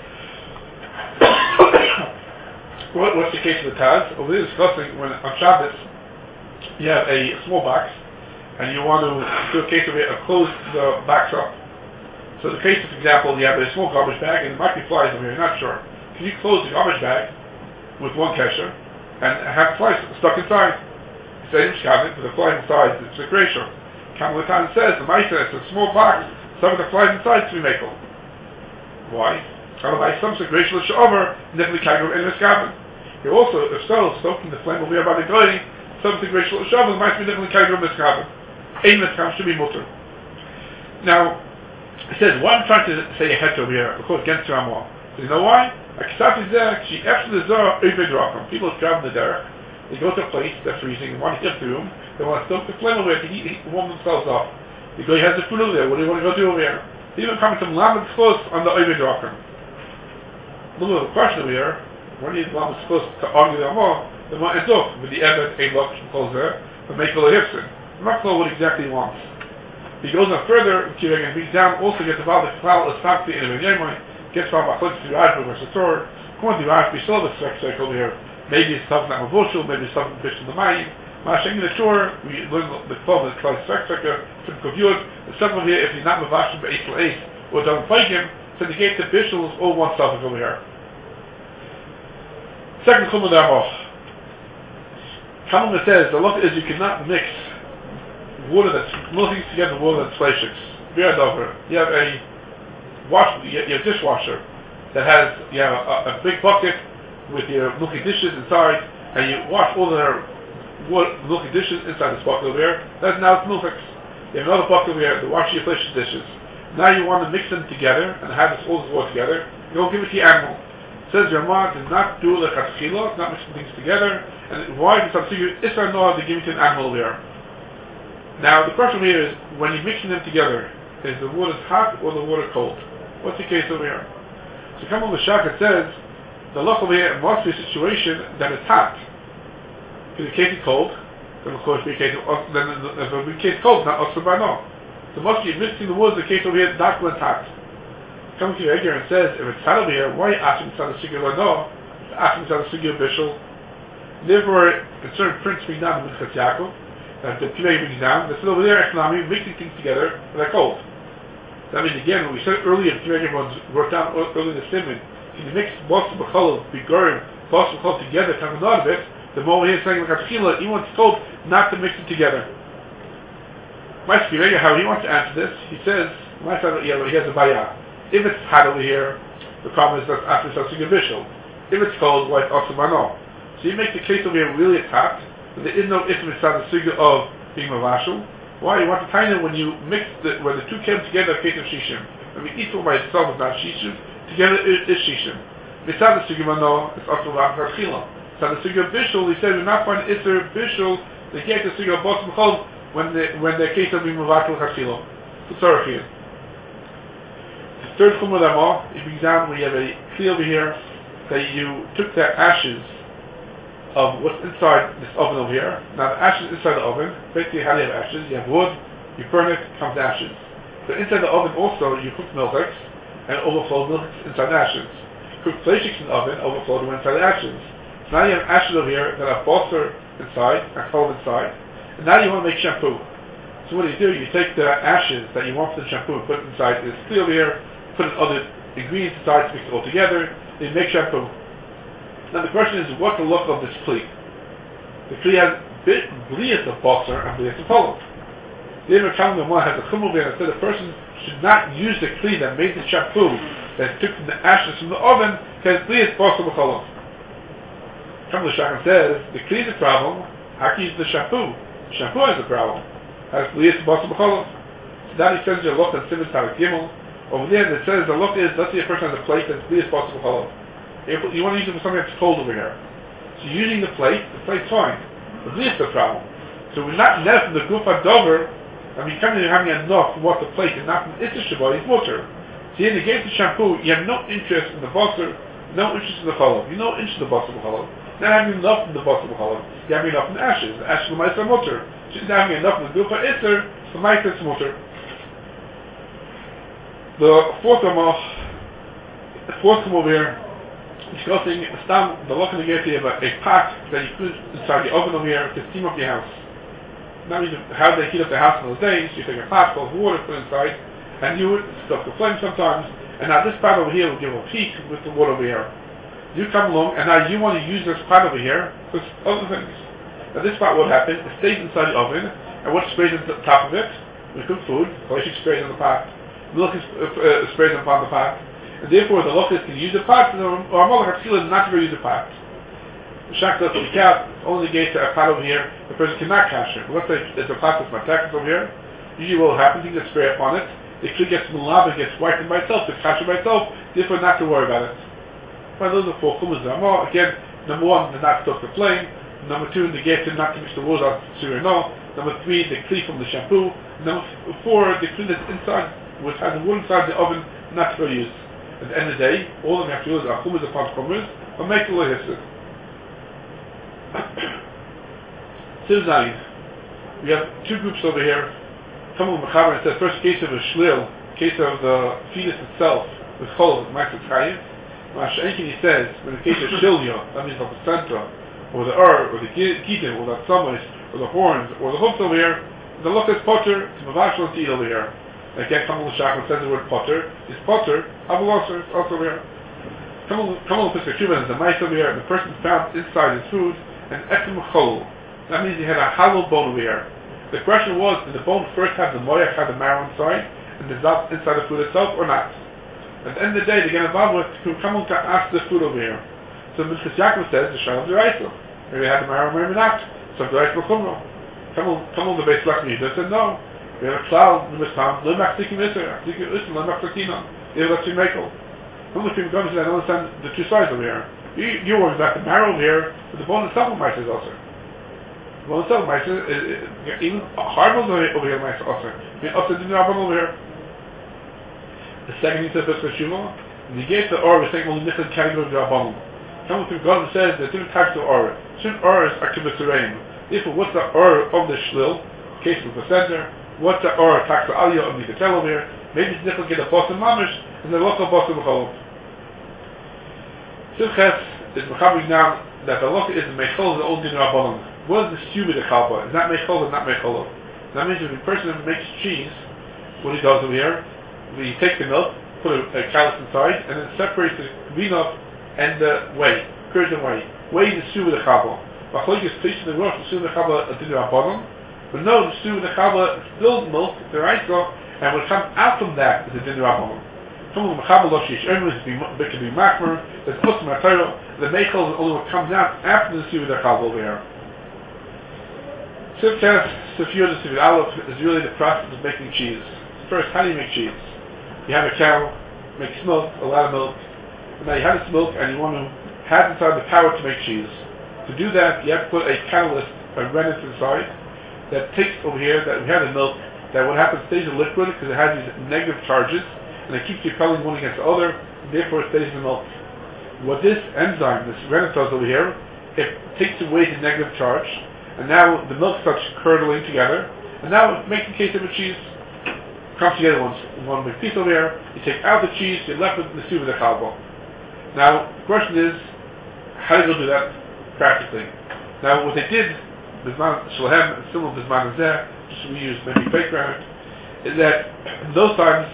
What's the case of the Taz? Over there discussing when on Shabbos, you have a small box, and you want to do a case of it, close the box up. So the case, for example, you have a small garbage bag, and there might be flies over here, you're not sure. Can you close the garbage bag with one kesher, and have flies stuck inside? Same cabinet with the flies inside, it's a ratio. Kamalatan says, the Maisa, it's a small box, some of the flies inside to be makel. Why? Otherwise, some segregation is over, definitely kagum and miskaven. Here also, if so, stoking the flame over here by the goy, some segregation is over, might be definitely kagum and miskaven. Ein miskaven should be mutter. Now, it says, why I'm trying to say a het over here, because against Ramah. So you know why? Akisaf is there, she after the Zohar, people travel the derech, they go to a place, they're freezing, they want to get the room, they want to stoke the flame over here to warm themselves up. The guy has the food over there, what do you want to go do over here? They even come to Lamed close on the Oived Racham. Look at the question over here, when you Lamed close to argue the Ramah, the Ramah ends up with the Ebed, Ein Lach, calls there, but make a Hifson. I'm not clear what exactly he wants. He goes on further, and brings down, also gets about the Klal Esfakti in the Yemoy, gets from Achot to Rajba versus Torah. Come on, the Rajba, still have a sex over here. Maybe it's something that Mavoshul, maybe it's something fish in the Mayim. Mashing in the Torah, we learn the Klal, the Klal Sex Secker, from Kovyud. The stuff over here, if he's not Mavashim, but Eitel Eis, or don't fight him, so the gate to Bishul is all one stuff over here. Second Chumah Darmoch. Talmud says, the law is you cannot mix water that's milking together with water that's fleishiks. Very over. You have a dishwasher that has a big bucket with your milky dishes inside, and you wash all their milky dishes inside this bucket over here. That's now it's milfix. You have another bucket over here that washes your fleishish dishes. Now you want to mix them together and have all this water together. You don't give it to your animal. It says Ramah does not do the chatzchila, not mixing things together. And why does some figure Isra Noah to give it to an animal over here? Now the question here is, when you're mixing them together, is the water hot or the water cold? What's the case over here? So come on the Shach, it says, the loch over here must be a situation that it's hot. If the case is cold, then of course be a case of, then if the case is cold, not Osir Bano. So must be mixing the water, the case over here, not when it's hot. Comes to your here and says, if it's hot over here, why are you asking Tzad Sugya Lano? It's asking Tzad Sugya Bishul. Therefore, a certain prince being down in Minchas Yaakov, that the Pivei brings down, they said over there, economy, mixing things together, but they're cold. That means again, when we said earlier, Pivei wrote down earlier in the Simon, can you mix Boston B'chol, B'gorim, Boston B'chol together, kind of not of it, the more we're saying, like Atchila, he wants told not to mix it together. My Pivei, how he wants to answer this, he says, my son, he has a bayah. If it's hot over here, the problem is that after it's a Vishal. If it's cold, why it's also Mano. So you make the case over here really it's hot, but there is no ism inside the sugya of being mavashul. Why? You want to tell when you mix when the two came together, case of shishim. I mean, each one by itself is not shishim. Together it is shishim. Beside the sugya mano, it's also ram karchila. So the sugya bishul, he said, we not find iser bishul. They get the sugya bos b'chol when the case of being mavashul karchila. So sorry here. The third chumah dama, it brings down when you have a kli over here that you took the ashes of what's inside this oven over here. Now the ashes inside the oven, basically how do you have ashes? You have wood, you burn it, comes ashes. So inside the oven also you cook milchiks and overflow milchiks inside the ashes. You cook fleishiks in the oven, overflow them inside the ashes. So now you have ashes over here that have balser inside, and coal inside, and now you want to make shampoo. So what do? You take the ashes that you want for the shampoo and put it inside this kli over here, put in other ingredients inside to mix it all together, and make shampoo. Now the question is, what's the look of this kli? The kli has blias of basar and blias of hollow. The Ibn Kalman has a chumul there that said a person should not use the kli that made the shampoo that took from the ashes from the oven because blias basar with hollow. Kalman Shachan says the kli is a problem. How can you use the shampoo? The shampoo has a problem. Has blias basar with hollow. So now he says your look on Sivan Tarak Gimel. Over there it says the look is, let's say a person has a plate that's blias basar with hollow. You want to use it for something that's cold over here. So using the plate's fine. But this is the problem. So we're not net from the gufa dover, I mean, coming having enough from what the plate and not from the Isser Shabbat, it's water. So in the case of shampoo, you have no interest in the basar, no interest in the cholov. You have no interest in the basar cholov. Not having enough from the basar cholov. You have enough from the ashes. The ashes of the mice are mutter. So not having enough from the gufa Isser, the mice is mutter. The fourth come over here, discussing the look in the gate, you have a pot that you put inside the oven over here to steam up your house. Now how they heat up the house in those days, you take a pot full of water, put inside, and you would stuff the flame sometimes, and now this pot over here will give a heat with the water over here. You come along, and now you want to use this pot over here for other things. Now this pot, what happens, it stays inside the oven, and what sprays on the top of it? We cook food, Kalashik sprays on the pot, milk is sprays upon the pot, and therefore the loch is to use the pot, or Malach Hatchila not to use the pot. The Shach does the cap only gets a pot over here, the person cannot kasher. Let's say there's a pot that's matakis over here, usually what will happen, you can spray upon it, the kli gets mulab, it gets whitened by itself, it's kasher by itself, therefore not to worry about it. But those are 4 chumas. Again, number 1, they're not stuck to flame. Number 2, the get to not to mix the water out to no. Number 3, the kli from the shampoo. Number 4, the kli that's inside, which has the wood inside the oven, not to use. At the end of the day, all of them have to use are chumas upon chumas, or make the lohisid. Zayin. We have 2 groups over here. Come on, Mechaber, it says first case of a shlil, case of the fetus itself, with chol, Max Chayiv. Mashenkin he says, when the case of shilya, that means the placenta, or the or the gidim, or the tzamis, or the horns, or the hooves over here, the look is potter, to mavashal to eat over here. Again, Kamal Shachar says the word potter, is potter, avalosser, it's also over here. Kamal Pesachuvah is the mice over here, the person found inside his food, and etim chol. That means he had a hollow bone over here. The question was, did the bone first have the moyach, have the marrow inside, and is that inside the food itself, or not? At the end of the day, they get involved with to come to ask the food over here. So Mr. Yaakov says the Shalom Deraisa. Maybe had the marrow, maybe not. So Deraisa L'chumro. Come on the base Lachmi. They said no. We have a cloud, the Mistam, Limach Sikim Isser, Sikim Isser, Limach Sakina. They have a Mekel. Some of the people come and say, I don't understand the 2 sides over here. You worry about the marrow over here, but the bone itself of mice is also. The bone itself of mice is even hard bones over here, mice also. I mean, also didn't have one over here. The second thing to the Shuvah, the gate to or, we're saying only Nichad category of the Rabbanon. Someone from God says there are different types of or. Certain ors are kibbutz. Therefore, what's the or of the shlil, case of the center? What's the or tax the aliyah of the ketel over here? Maybe it's Nichad get a boss and mamish, and the local boss of Mecholov. Simches is Mechaber now that the local is Mechol the old din Rabbanon. What is the stew with the chalba? Is that Mechol or not Mecholov? That means if a person makes cheese, what he does over here, you take the milk, put a callus inside, and then separate the vino and the whey, curd and whey. Whey is the stew with the chabah. Bachloik is placed in the rosh, the stew with the chabah at the bottom. But no, the stew with the chabah spilled milk, the raisa, and what comes out from that is the din rabbanon. Some of the chabah lo shish emes can be makmer. There's also matayro. The meichel is only what comes out after the stew with the chabah over here. Siftes, Sifyud, Sifyud Aleph is really the process of making cheese. First, how do you make cheese? You have a cow, makes milk, a lot of milk, and now you have this milk and you want to have inside the power to make cheese. To do that, you have to put a catalyst, a rennet inside, that takes over here, that we have the milk, that what happens stays in liquid because it has these negative charges, and it keeps repelling one against the other, and therefore it stays in the milk. What this enzyme, this rennet does over here, it takes away the negative charge, and now the milk starts curdling together, and now it makes the case of a cheese. Comes together one big piece over here, you take out the cheese, you're left with the stew with the chalba. Now, the question is, how do you do that practically? Now, what they did, Bisman Shalahem, similar to Bisman Azeh, just we use maybe background, is that in those times,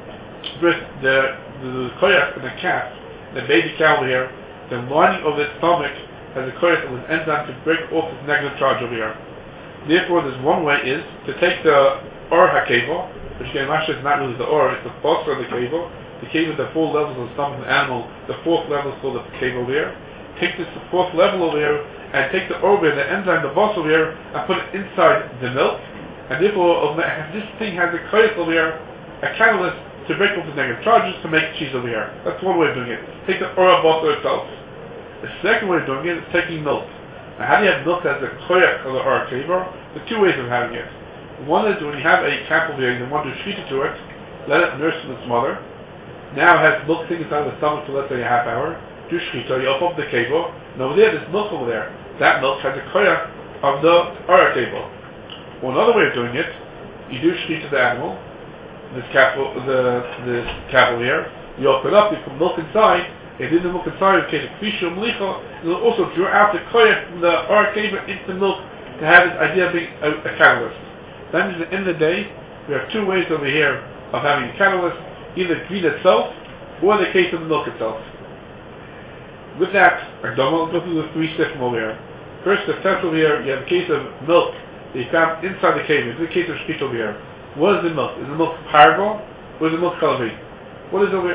the koyak and the calf, the baby cow over here, the lining of its stomach has a koyak with an enzyme to break off its negative charge over here. Therefore, there's one way is to take the or hakeva, which again, actually is not really the or, it's the foster of the cable. The cable, the 4 levels of the stomach of the animal, the 4th level is called the cable over here. Take this 4th level over here, and take the over, the enzyme, the boss over here, and put it inside the milk. And therefore, this thing has a koyach over here, a catalyst to break off the negative charges to make cheese over here. That's one way of doing it. Take the or boss itself. The second way of doing it is taking milk. Now, how do you have milk as the koyach of the or cable? There are 2 ways of having it. One is when you have a calf over here, you want to treat it to it, let it nurse from its mother. Now it has milk sitting inside the stomach for let's say a half hour. Do shchita, you open up the cable, and over there, there's milk over there. That milk has a koyach of the ara cable. Or another way of doing it, you do shchita the animal, this calf over here, you open it up, you put milk inside, and in the milk inside, in case of kvishu and melicha, it will also draw out the koyach from the ara cable into the milk to have this idea of being a catalyst. That means at the end of the day, we have 2 ways over here of having a catalyst, either green itself, or the case of the milk itself. With that, I'll go through the 3 steps from over here. First, the test over here, you have a case of milk that you found inside the cave. This is a case of shkita over here. What is the milk? Is the milk parvo, or is the milk chalavi? What is over here?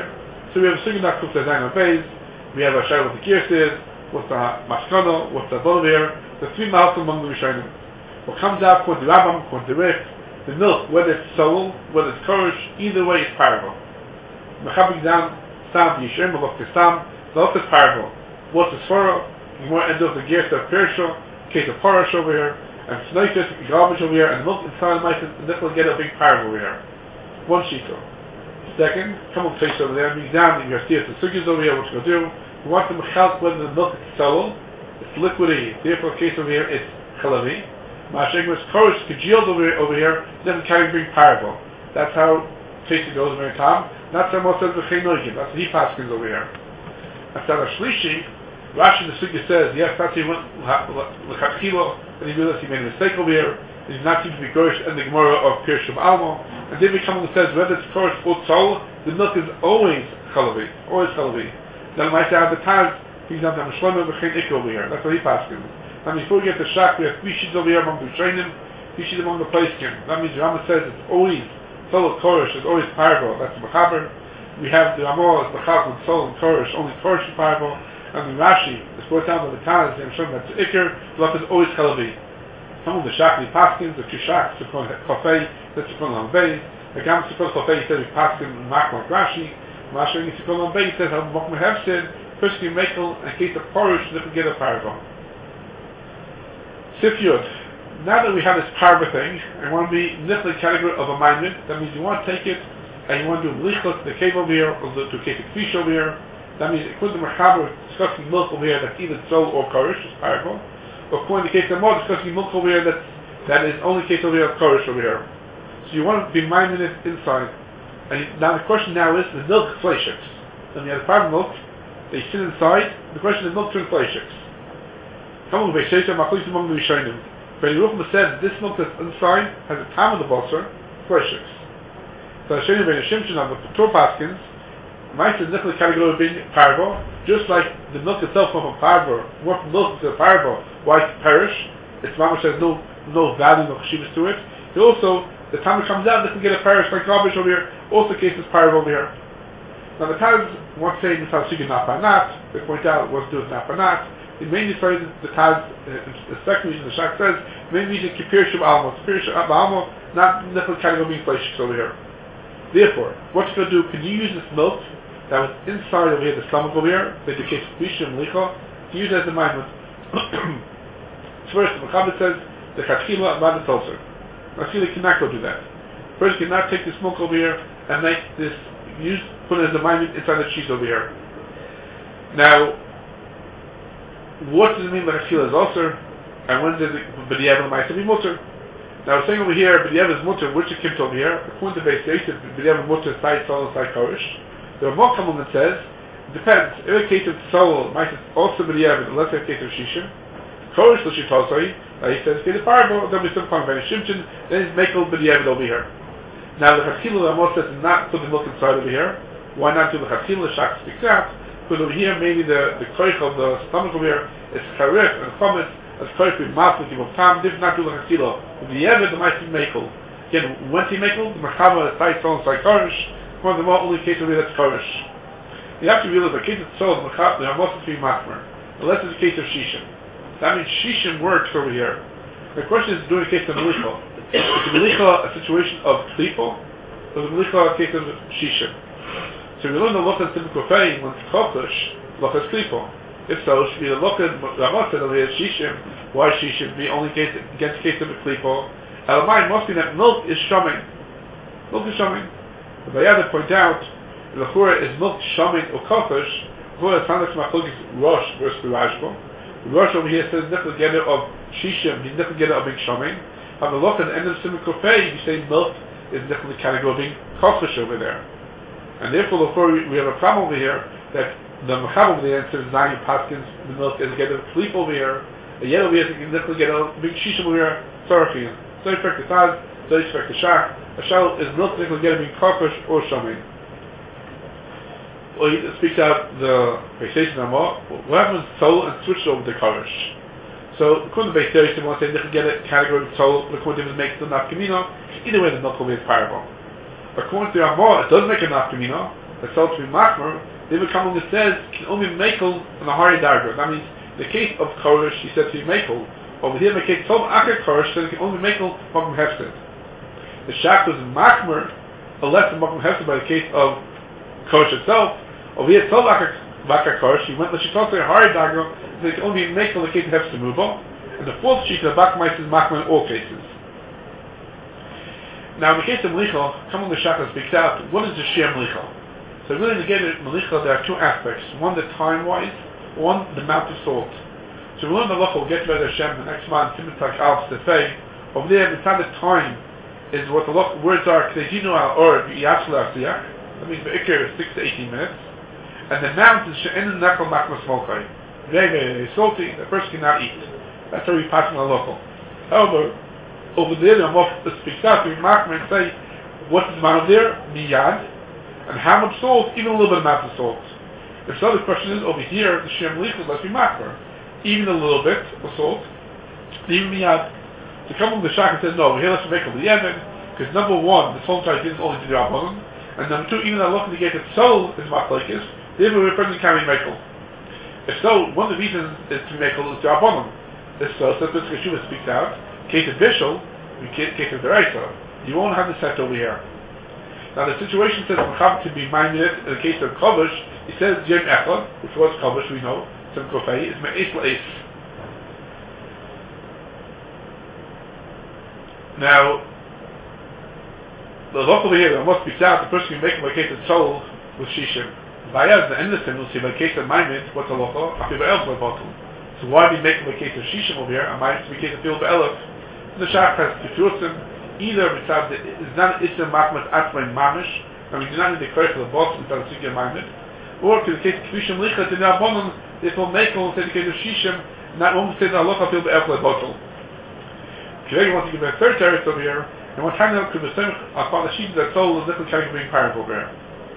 So we have a second knock of the Zayin Base. We have a shayla with the Kirsid, with the Maskano, with the Bolivir, the three mouths among the Rishonim. What comes out for the Rambam, for the Rif, the milk, whether it's soul, whether it's korish, either way it's parable. Mechabbing down, Sam, Yishem, Malok Kistam, the Lok is parable. What's the Sfara? You want to end up the Gerst of Perishal, case of Parash over here, and Snoifis, garbage over here, and milk inside the mice, and this will get a big parable over here. One shito. Second, come on face over there, means down, you have to see the sugars over here, what you go do. You want to mechal whether the milk is soul, it's liquidy, therefore case over here, it's chalavi. Mashegmas korish congealed over here, doesn't carry big parable. That's how tasting goes very time. That's how most of the chaynoigim. That's what he paskins over here. That's how the shlishi, Rashi the Sugya says, yes, that's he went l'chachilo, and he realized he made a mistake over here. He did not seem to be korish in the Gemara of Pirshum Almo. And then we come and says whether it's korish or soul, the milk is always chalavi, always chalavi. Then I might have the taz, he's not the mishlomo b'chein ik over here. That's what he paskins. Now before we get to Shak, we have three sheets over here among the Trainim, three sheets among the Plaiskim. That means the Rambam says it's always Sol of Korish, it's always parable. That's the Mechaber. We have the Ramah as Mechal with Sol and Korish, only Korish is parable. And the Rashi is brought down by the Taz, and shown that's Iker, the Lok is always Chalavi. Some of the Shak, the Paskins, the two Shaks, the Chofei, the Tzipon Lambei. The Gam Tzipon Chofei says we Paskin and Mak like Rashi. Rashi in Tzipon Lambei says how Mok Mehevsid, Person Mekel, in case of Korish, they can get a parable. Sifyud. Now that we have this parva thing, I want to be in this category of a minded. That means you want to take it and you want to do lichot the cave over here, or to take a fish over here. That means according to Merchaber, discussing milk over here that's either soul or korish, is parva. Or according to case of more, discussing milk over here that is only case over here of korish over here. So you want to be minded it inside. And now the question now is the milk fleishiks. Then you have the parva milk, they sit inside. The question is milk turns fleishiks. Come on, among the Rishonim. But Yerucham said this milk that's inside has a time of the basar, fleishiks. So Rishonim ben Shimshon of the Torah Paskins, might is definitely category of being parvo, just like the milk itself from a parvo, what milk is a parvo, why it perish, its mamash has no value, no cheshivas to it. But also, the time it comes out, it can get a perish like garbage over here, also cases parvo over here. Now the Taz wants to say this how she can not by not, they point out what to do with not by not. The main reason the Taz, the second reason the Shak says, the main reason Kipir Shub Almo. Kipir Shub Almo, not necessarily category being fleishiks over here. Therefore, what you're going to do, can you use this milk that was inside over here, the stomach over here, that the case of Bishim Licha, to use it as a mindment? First, the Mechaber says, the Chatchila and the Tulser. Now, see, they cannot go do that. First, you cannot take this milk over here and make this, put it as a mindment inside the cheese over here. Now, what does it mean by Chila is Osir? And when does it B'di'ev and Ma'aseh be Mutter? Now we're saying over here, B'di'ev is Mutter, which it came over here. According to Beis Yosef, B'di'ev and Mutter, side Sol and side Korish. The Ramah comes and says, it depends. In a case of Sol, Ma'aseh also B'di'ev, unless in a case of Shishim. Korish, L'shit Tosai, he says, okay, the parable, there'll be some kind of Shimshon, then it's Mekel B'di'ev over here. Now the Chachila, the Ramah says, not put the milk inside over here. Why not do the Chachila? Shak speaks out. Because over here, maybe the koich of the stomach over here is charif and chometz, as koich with maflik of tam, this is not do the chasilo. With the yevet, the might be mekel. Again, when's he mekel? The merchava is side soul and side korish. One of the more only case over here that's korish. You have to realize the case of soul, the merchava, must be machmer. Unless it's the case of shishim. That means shishim works over here. The question is, doing a case of melicha. Is the melicha a situation of klipo? Or is the melicha a case of shishim? So we learn the look at Simcha Kofei when it's Kodesh, look at Klipo. If so, it should be the look at Ramah said over here, Shishim. Why Shishim? Be only case against case of a Klipo. Elamai must be that milk is shuming. Milk is shuming. The Bayada point out, the Chura is milk shuming or Kodesh. Chura sounds like Machlokes Rosh versus Rashba. The Rosh over here says nothing together of Shishim, he's nothing together of being shuming. On the look at the end of Simcha Kofei, you say milk is definitely category of being Kodesh over there. And therefore, we have a problem over here that the Mechaber over there says Zayin Paskins, the milk is get a sleep over here, and yet over here you can definitely get a big shishim over here, Sorafin. So you expect the Taz, so you expect the Shach. A shal is milk that can get a big Karkash or Shamin. Well, he speaks out the Beisation Amah. What happens to Sol and switch over to Karish? So, according to Beisation, want to say they can get a category of Sol, according to him, makes the Nafkamino. Either way, the milk will be a parable. According to Ramah, it does make a nafkamina. that's sold to be machmer, the Kamung says can only be makel on a higher darga. That means in the case of Korish, he said to be makel. Over here, in the case of Aker Korish, said it can only be makel Makom Hefsed. The Shach was machmer, a less than Makom Hefsed by the case of Korish itself. Over here, Tov Aker Korish, he went, she talked to a higher darga, so it can only be makel in the case of Hefsed Mubo. And the fourth sheet, the Bakmais is machmer in all cases. Now, in the case of Melicha, Kamung the Shach speaks out, what is the Shir Melicha? So really to get at Melicha, there are two aspects. One, the time-wise, one, the amount of salt. So we learn the Melicha, we'll get to Hashem, the next month, Timitak Al Sefei. Over there, the time is what the words are, K'dejinu Al Or, Yatsul Asiyach. That means the Ikir is 6 to 18 minutes. And the amount is She'enu Nakal Makmas Molkai. Very, very salty, the person cannot eat. That's how we pass on the local. However, over there, the Amor speaks out, we mark and say, what's the amount of there? Miyad. And how much salt? Even a little bit amount of salt. If so, the question is, over here, the Shem Lichel, let's be makar. Even a little bit of salt, even miyad. To come on the Shach and says, no, here let's make the Yemen, because number one, the salt idea is only to the Rabbanon, and number two, even though looking to get it sold is machlokes, they will refer to carrying mekel. If so, one of the reasons is to mekel is the Rabbanon. If so, the Yeshua speaks out, case of Bishul, case of Deraisa, you won't have the set over here. Now the situation says to be minded in the case of Kovish, he says Yom Echad, which was Kovish, we know, Sim Kofei, is Me'es L'Eis. Now, the local over here, there must be out, the person can make a case of soul with Shishim. Vayaz, the end of the we'll see by case of Maimid, what's the local? Afiba Elf by bottle. So why be making a case of Shishim over here, and Maimid to be a case of Field Elf? The Shach has Kifursim, either besides it's not Islam Machmas Atzmai Mamish, and we do not need the credit for the boss without a Sikya Maimid, or to the case of Kfishim Licha, to the Abonon, they will make one say the case of Shishim, not one say the Alocha Field Elf by bottle. Today we want to give a third teretz over here, and what time could the same upon the sheep that sold is different kind of being powerful there.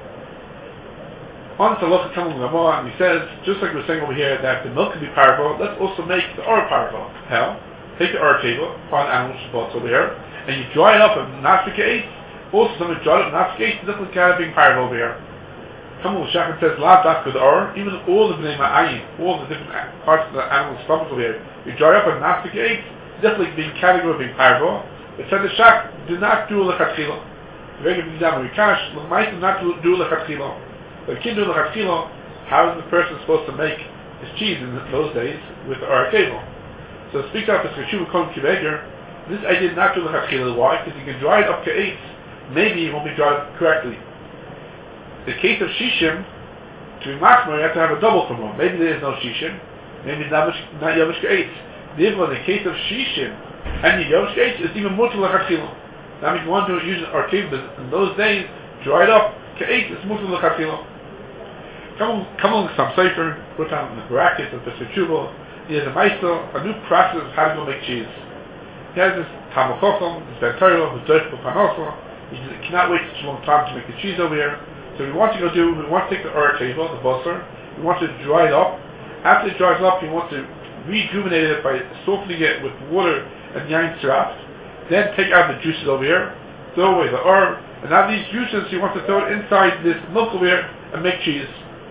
On the Alocha Kamul Gamor, and he says, just like we're saying over here, that the milk can be powerful, let's also make the or powerful. How? Take the or table, upon animal spots over here, and you dry it up and Nafik 8, also something dry it up and Nafik 8 is different kind of being powerful over here. Kamul Shachar says, La Dak with the or, even all the Bnei Ma'ayin, all the different parts of the animal's stomach over here, you dry up and Nafik 8, definitely being category of being powerful. It said the Shach, do not do lechatchila. The regular example, Rikash, l'mayt do not do lechatchila. But can do lechatchila, how is the person supposed to make his cheese in those days with the or table? So it speaks out to Keshuva Kon Kiveger, this I did not do lechatchila. Why? Because you can dry it up to 8, maybe it won't be dried correctly. The case of Shishim, to be machmer, you have to have a double from one. Maybe there is no Shishim, maybe not Yavish 8. Therefore, in the case of Shishim, and the Yavish 8 is even more to lechatchila. That means one to use our table in those days, dried up to 8 is more to lechatchila. Come on, some safer, put on the brackets of the Tshuva. He has a new process of how to go make cheese. He has this Talmud Chacham, this Ben Torah, who's does for Panosa. He cannot wait such a long time to make the cheese over here. So we want to take the or table, the basar, we want to dry it up. After it dries up, we want to rejuvenate it by softening it with water and yain syrup. Then take out the juices over here, throw away the or, and now these juices you want to throw it inside this milk over here and make cheese.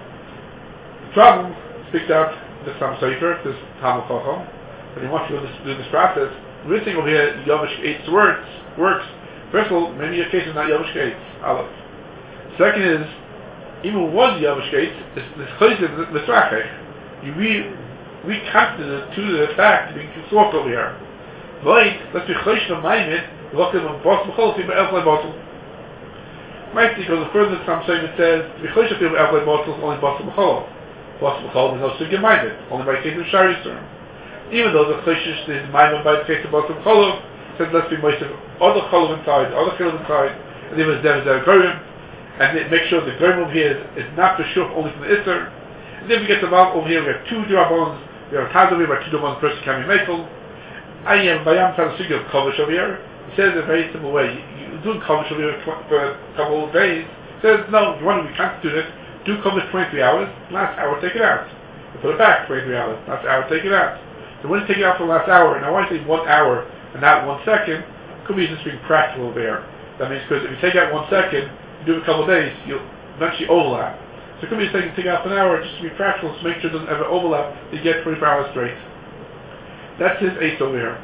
The problem speaks out the Sam Sefer, this Talmud Chacham, but he wants to do this process. We're saying over here, Yavish 8 works. First of all, maybe your case is not Yavish 8, Aleph. Second is, even was Yavish 8, this chayz is Mitzrachech. You recasted it to the fact being too soft over here. Right, let's be chaysh of Maimid, look at the boss B'chol, see by Elflai bottle. Might because the further Sam Sefer says, be chaysh of people Elflai bottles only boss B'chol. Boss B'chol is no sugya minded, only by the case of Shari term. Even though the chaysh is Maimid by the case of boss B'chol, said let's be moist of other cholov inside, other chilov inside, and there was gorim, and make sure the gorim over here is not for sure only from the Isser. And then we get the valve over here, we have 2 drabones, we have a taz over here, where 2 drabones person can be makel. I am Bayam Tanasugi of Kovish over here. He says in a very simple way, you do Kovish over here for a couple of days. He says, no, you want to reconstitute it, do Kovish 23 hours, last hour take it out. You put it back 23 hours, last hour take it out. So when you take it out for the last hour, and I want to say 1 hour and not 1 second, could be just being practical over there. That means because if you take out 1 second, you do it a couple of days, eventually overlap. So it could be taking half an hour just to be practical, to make sure it doesn't ever overlap. You get 24 hours straight. That's his ace over here.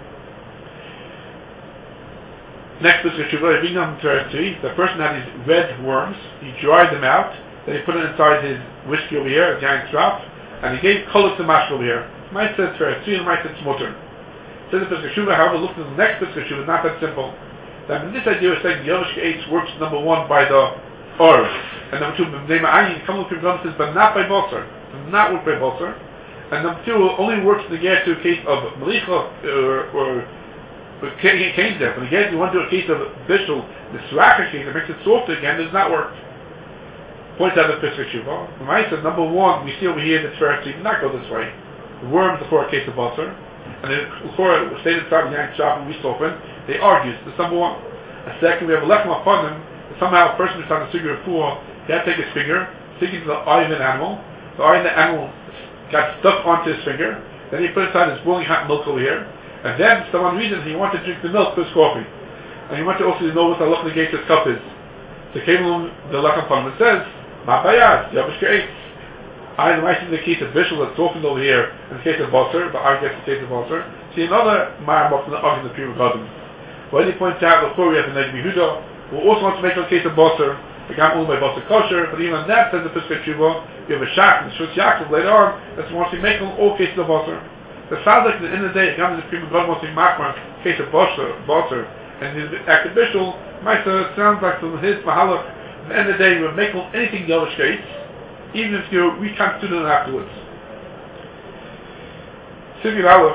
Next Pesach Shuvah, the person had these red worms. He dried them out. Then he put it inside his whiskey over here, a giant drop, and he gave color to mash over here. Might say Tveretzi and might say Smutter. Says the Pesach Shuvah, however, look at the next Pesach Shuvah, not that simple. That this idea is saying the Yovishka Eitz works number one by the Orv, and number two, B'nei Ma'ayin, come look at says, but not by Bosser. Does not work by Bosser. And number two, only works in the get to a case of Melicha or came there. But again, you want to do a case of Bishul, the Sraka case that makes it softer again, does not work. Points out the Pesach Shuvah. The Ma'aseh, number one, we see over here that Tveretzi did not go this way. The worms before a case of Basar, and then before it stayed inside the Yank shop and we open, they argued. That's number one. And second, we have a lechem upon them. Somehow a person who's on the figure of four, he had to take his finger, stick it into the eye of an animal. The eye of the animal got stuck onto his finger. Then he put inside his boiling hot milk over here. And then, for some reason, he wanted to drink the milk for his coffee. And he wanted also to know what the Lach Negated cup is. So came along the Lach and says, Ma Bayad, Yavishka Eitz. I am writing the case of Bishul that's talking over here in the case of Basar, but I guess the case of Basar. See another Maramok in the argument of the Pure Garden. When he points out before we have the Neg Yehuda, who also wants to make a case of Basar, the Gam by Basar Kosher, but even on that says the Pesach Shuvah, you have a Shach and the Shus Yaakov later on, that's wants to make all cases of Basar. The Sadak at the end of the day, Gam the Pure Garden wants to make a case of Basar, and his act of Bishul, sounds like from his Mahalach, at the end of the day, we're making anything Yavish Eitz, even if you reconstitute it afterwards. Sivir Aleph,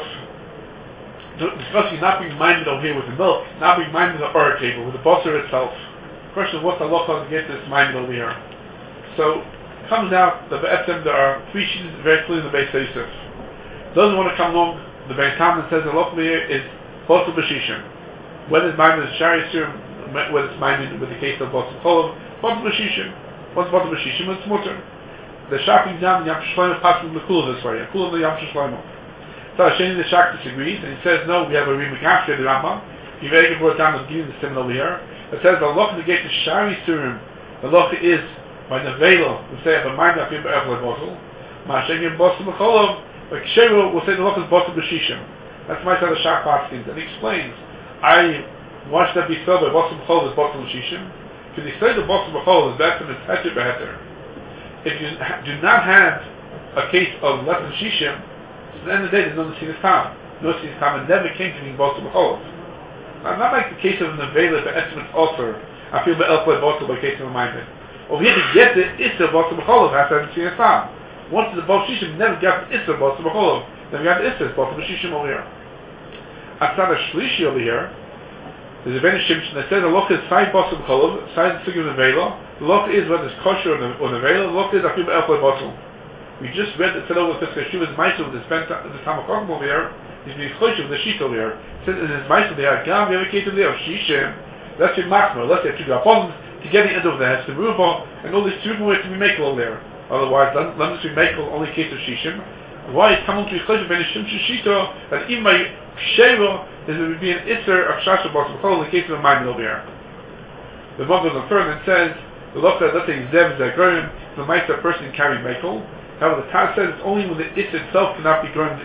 discussing not being minded over here with the milk, not being minded with the Ur table, with the Basar itself. The question of what's the halacha to get this minded over here. So, it comes out that there are three sheets very clearly in the Beis Yosef. Those who want to come along, the Beis Taman says the halacha here is Basar B'Shishim. Whether it's minded with Shari Surim, whether it's minded with the case of Basar Cholov, Basar B'Shishim. What's Basar B'Shishim? It's Mutter. The Shafin down in Yam Shlomo passes the Kula this way. Kula the Yam Shlomo. So Hasheni the Shak disagrees, and he says no. We have a Rimik after the Rambam. He very good brought down the giving the similar over here. It says the loch negate the Shari Surim. The loch is by the Velo. We say of a mind of Yibba Echel Bosel. Ma'ashem Yim Bosel B'Cholov. But Ksheru will say the loch is Basar B'Shishim. That's my side of Shak Paskins, and he explains. I watched that be said by Basar B'Cholov is Basar B'Shishim. Because he says the Basar B'Cholov is better than it's Heter B'Heter. If you do not have a case of less than Shishim, so at the end of the day there's no Nesinas Tam. No Nesinas Tam, and never came to being Basar B'Cholov. Not like the case of the Nevela for estimate also. I feel by Elflay Basar by case of a minded. Over here to get the Issa Basar B'Cholov has to have Nesinas Tam. Once the Basar Shishim, never got the Issa Basar B'Cholov. Then we got the Issa Basar B'Shishim over here. Outside of Shlishi over here, there's a very Shimshon that says the loch is side Basar B'Cholov, side the Sugi of Nevela. The loch is whether it's kosher or nevela. The loch is afil b'elflei bottle. We just read that said over the Pesach Shuvah's ma'aser with this Tamakokim over here. He's being kosher with the sheet over here. It says in his ma'aser there, Gam the other case over there of Shishim. Let's say Machmer. Let's say two Gapons to get the end of the Hes, the Ruba, and all these two ways to be makel over there. Otherwise, let us be makel only case of Shishim. Why it's coming to be kosher ben Shimshon Shito that even by Sheva there would be an Isser of Shasha Basar B'Cholov in the case of a Maimon over here. The Mug goes on further and says. The loch says, let's say Zev Zagorim, the Meister person carry Mekel. However, the Taz says it's only when the Issa itself cannot be grown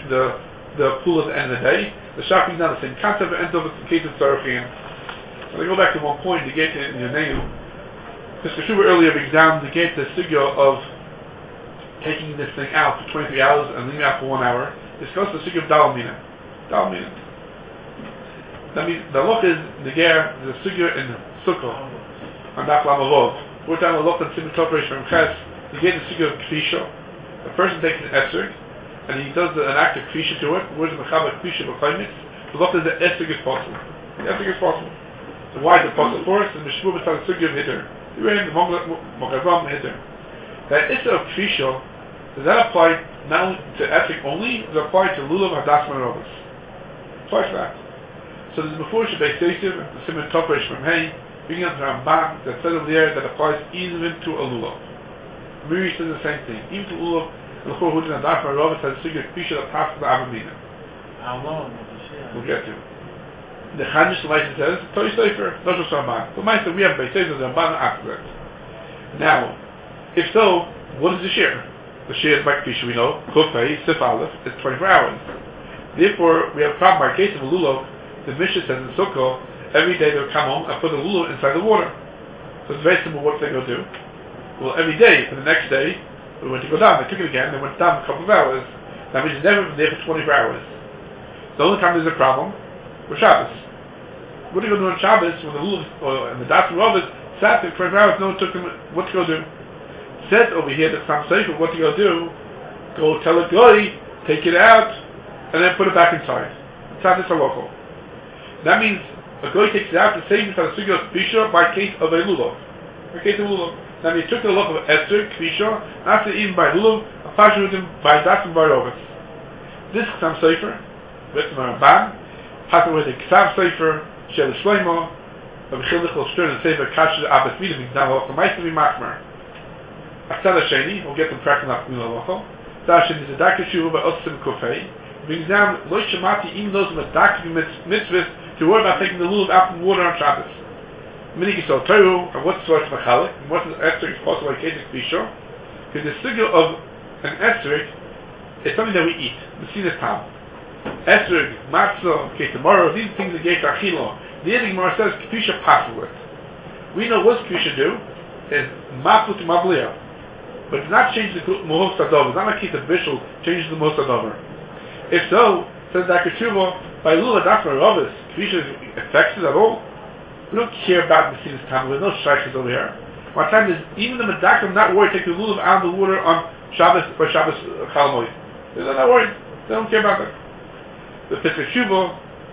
the pool at the end of the day. The Shafin is not the same concept, and ends up with the case of Tzarachin. So I go back to one point to get to your name. Mr. Shuba earlier examined to get the sugya of taking this thing out for 23 hours and leaving it out for 1 hour. Discuss the sugya of Dalmina. Dalmina. That means the loch is the ger, the sugya in Sukkah. On Daf Lamavov. We're down a look at Simon Topresh from Ches. He gave the figure of Kfisha. The person takes an Esrog, and he does an act of Kfisha to it. Where's the Mechaber Kfisha B'Chaimik? The look is the Esrog is possible. The Esrog is possible. So why is it possible for us? And the Shmuel B'Tzal Sugya of Hitter. We ran the Mogavam Hitter. That Issa of Kfisha, does that apply not only to Esrog only, does it apply to Lulav Hadas Marovas? Applies to that. So there's before Beis Yosef and the Simon Topresh from Hay. Bringing up the Ramban that says over there that applies even to a lulav. Miri says the same thing. Even to lulav, the Chor Hudin and Daf Marovas has a figure of Kfisha that passes the Avamina. How long? We'll get to. The Chanish Leisen says, Toi Sefer, not just Ramban. So Meister, we have Beis Yosef, the Ramban after that. Now, if so, what is the shear? The shear is like we know, Kufay, Sif Aleph, is 24 hours. Therefore, we have a problem. By case of a lulav, the Mishnah says in Sukkah, every day they'll come home and put the lulav inside the water. So it's very simple. What they go do? Well, every day, for the next day, we went to go down. They took it again. They went down a couple of hours. That means it's never been there for 24 hours. The only time there's a problem was Shabbos. What are you going to do on Shabbos when the lulav and the das and Rabbis sat there for 24 hours? No one took them. What to go do? It says over here that some say, what to go do? Go tell a guy, take it out, and then put it back inside. It's not this local. That means a guy takes it out to save it for the sugya of Kvisha by case of a lulav. By case of lulav. Now he took the look of Esther, Kvisha, after eaten by lulav, and passion with him by das and by Rovis. This Ksam Sefer, written by Ramban, has with the Ksam Sefer, Shel Shlomo, of Chilach Stern and Sefer Kasher Abbas Midah Migdal, from Meister Makmer. After Sheni, we'll get them cracking up in the local. Dashin is a Dr. Shuva by Osim Kofei. Migdam, Lo Shamati, even those with Dr. Mitzvahs, to worry about taking the lulav out from water on Shabbos. Minig Yisrael Toru, and what's the source of Machalik, and what's the Esther possible like Kedek Bisho? Because the sugya of an Esther is something that we eat. The Sinus Tam. Esther, Matzah, Ketamoro, these things that get Achilo. The other Gemara says Kedusha passed with. We know what Kedusha do is Maput Mablia. But it's not change the Mohos Sadover. It's not like the Bishul changes the Mohos Sadover. If so, says Dr. Shuvo, by Lula Dr. Rovis, Kedusha affects it at all. We don't care about the Sinus Tam. There's no shaykhs over here. One time is even the Medakim not worried to take the lulav out of the water on Shabbos or Shabbos Chalamoid. They're not worried. They don't care about that. The Pesach Shuvo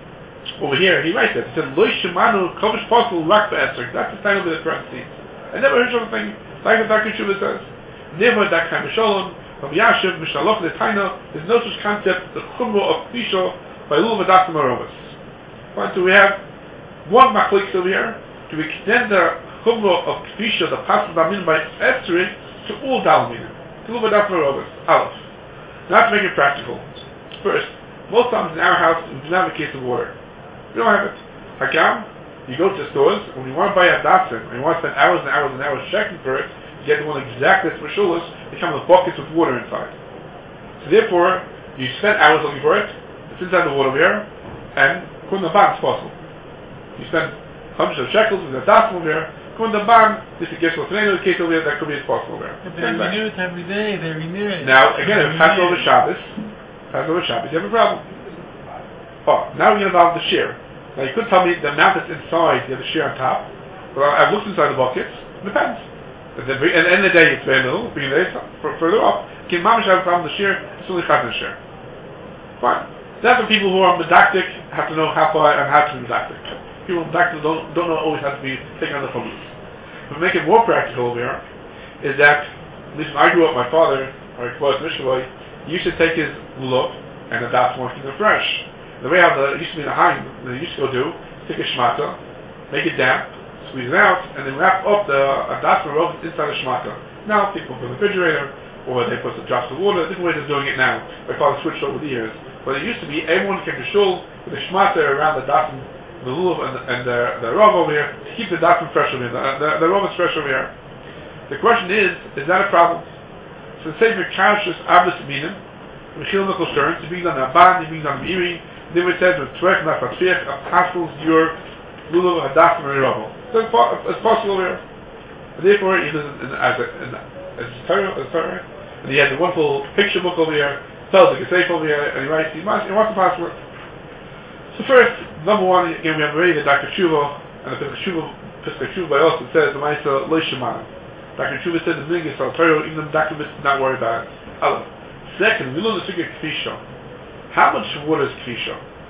over here, he writes that. He said, Lo Shemanu Kovish Posel Rak Be'esrik. That's the title of the parentheses. I never heard something like what Dr. Shuvo says. Never that kind of shalom from Yashiv Mishaloch the Taina. There's no such concept the Chumro of Kvisho by Lulav Adasim Arovas. Fine, so we have one machlik over here to extend the Chumro of Kvisho, the Pasuk Bamin by Esther, to all Dalminim. To Lulav Adasim Arovas. Aleph. Now to make it practical. First, most times in our house we do not have a case of water. We don't have it. Hakam, you go to the stores, when you want to buy a dasim, and you want to spend hours and hours and hours checking for it, you get the one exactly as Mashulas, they come with buckets with water inside. So therefore, you spend hours looking for it, it's inside the water here, and Kun Ban is possible. You spend hundreds of shekels with a dasim over here, Kun Ban, this is guess what's the case over here, that could be as possible there. But they renew it every day, they renew it. Now, again, if it's Passover Shabbos, you have a problem. Oh, now we're going to involve the shear. Now you could tell me the amount that's inside, you have the shear on top. Well, I've looked inside the buckets. It depends. At the end of the day, it's very little. Beginning of the day, further off. Can Mamish have a problem with the shear? It's only Chazan shear. Fine. That's what people who are medactic have to know how far and how to be medactic. People medactic don't know always have to be taken on the chametz. To make it more practical here, is that, at least when I grew up, my father, or Kvoz Mishkavoy, used to take his lulav and the das one keep them fresh. The way how it used to be in the Haim, they used to go do, take a shmata, make it damp, squeeze it out, and then wrap up the das and rov inside the shmata. Now people put the refrigerator, or they put some drops of water. Different ways of doing it now. My father switched over the years. But it used to be everyone came to shul with a shmata around the das and the lulav and the rov over here to keep the das fresh over here. The rov is fresh over here. The question is that a problem? So the Sefer Kaushus Abbas Minim, Mechil Mikol Stern, it brings on the Abban, it brings on the Iri, then it says, Tvech Nafatfiach, Apostles, your Lulav, Hadas, and Ravo. So it's possible here. And therefore, he does it as Torah, and he has a wonderful picture book over here, tells the Gesef over here, and he writes, he wants the password. So first, number one, again, we have already the Dr. Shuvo, and the Pesach Shuvo by us, it says, the Maisa, Lo Shemana. Dr. Shuva said the Minig Yisrael Torah, even the Dr. Mitzvah not worry about it. Aleph. Second, we learn the figure Kvisha. How much water is Kvisha?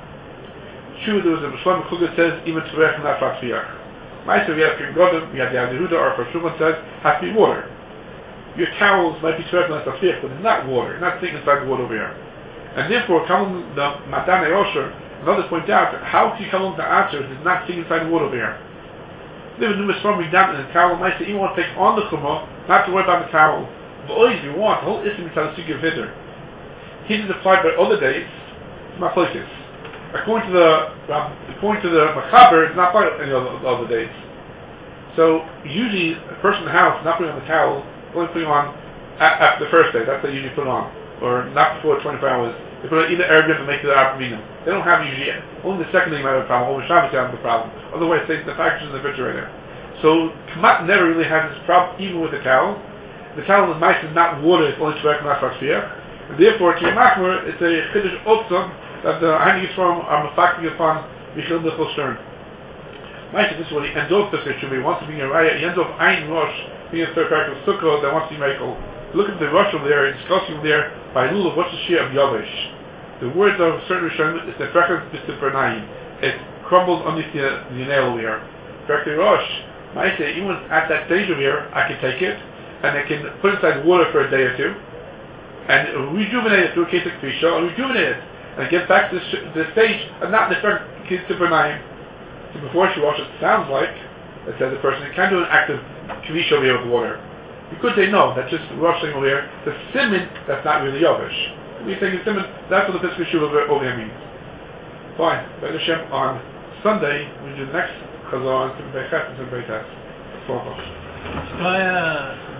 Shuva, there was a Shlomo Kluger says, even Tverech not Fatfiach. Meister, we have Kim Godim, we have the Adi Huda, or Shulman says, has to be water. Your towels might be Tverech not Fatfiach, but it's not water. It's not sitting inside the water over here. And therefore, come the Matan Yosher, and others point out, how can you come along the answer if it's not sitting inside the water over here? There was numerous from down in the towel. I say, you want to take on the chumrah, not to worry about the towel. But always you want, the whole ism is how to give vidder. He is applied by other days, machlokes. According to the Machaber, it's not applied any other days. So usually a person in the house not putting on the towel, only putting on after the first day. That's what they usually put on, or not before 24 hours. They put on either Erev to make it Arab Minum. They don't have usually only the second day might have a problem. Only Shabbos they have the problem. Otherwise, they the package in the refrigerator. So Kamat never really has this problem, even with the towel. The towel in the mice is not water; it's only Shvek Nasfakfir, and therefore to Machmer it's a Chiddush Otzam that the Hanigas Forum are mafakting upon Michil Michel Stern. Mice, this is what he ends off the issue. He wants to be a Raya. He ends off Ein Rosh, being a third character of Sukkah that wants to be Michael. Look at the Rosh over there, discussing there by Lulav. What's the share of Yavish? The words of certain Rishonim is the Frechas B'Sipernayim. It crumbles underneath the nail over here. Frechas Rosh. I say, even at that stage over here, I can take it, and I can put it inside water for a day or two, and rejuvenate it through a case of Kvisha, and rejuvenate it, and get back to the stage, and not the first case of Bernayim. So before she washes, it sounds like, it says the person, you can't do an active Kvisha over here with water. You could say, no, that's just rushing over here. The Siman, that's not really Yavish. We think it's Siman, that's what the Pesach Shul over here means. Fine. Be'ez Hashem, on Sunday, we do the next Chazar and some Beichas and some Beitas. 4 o'clock.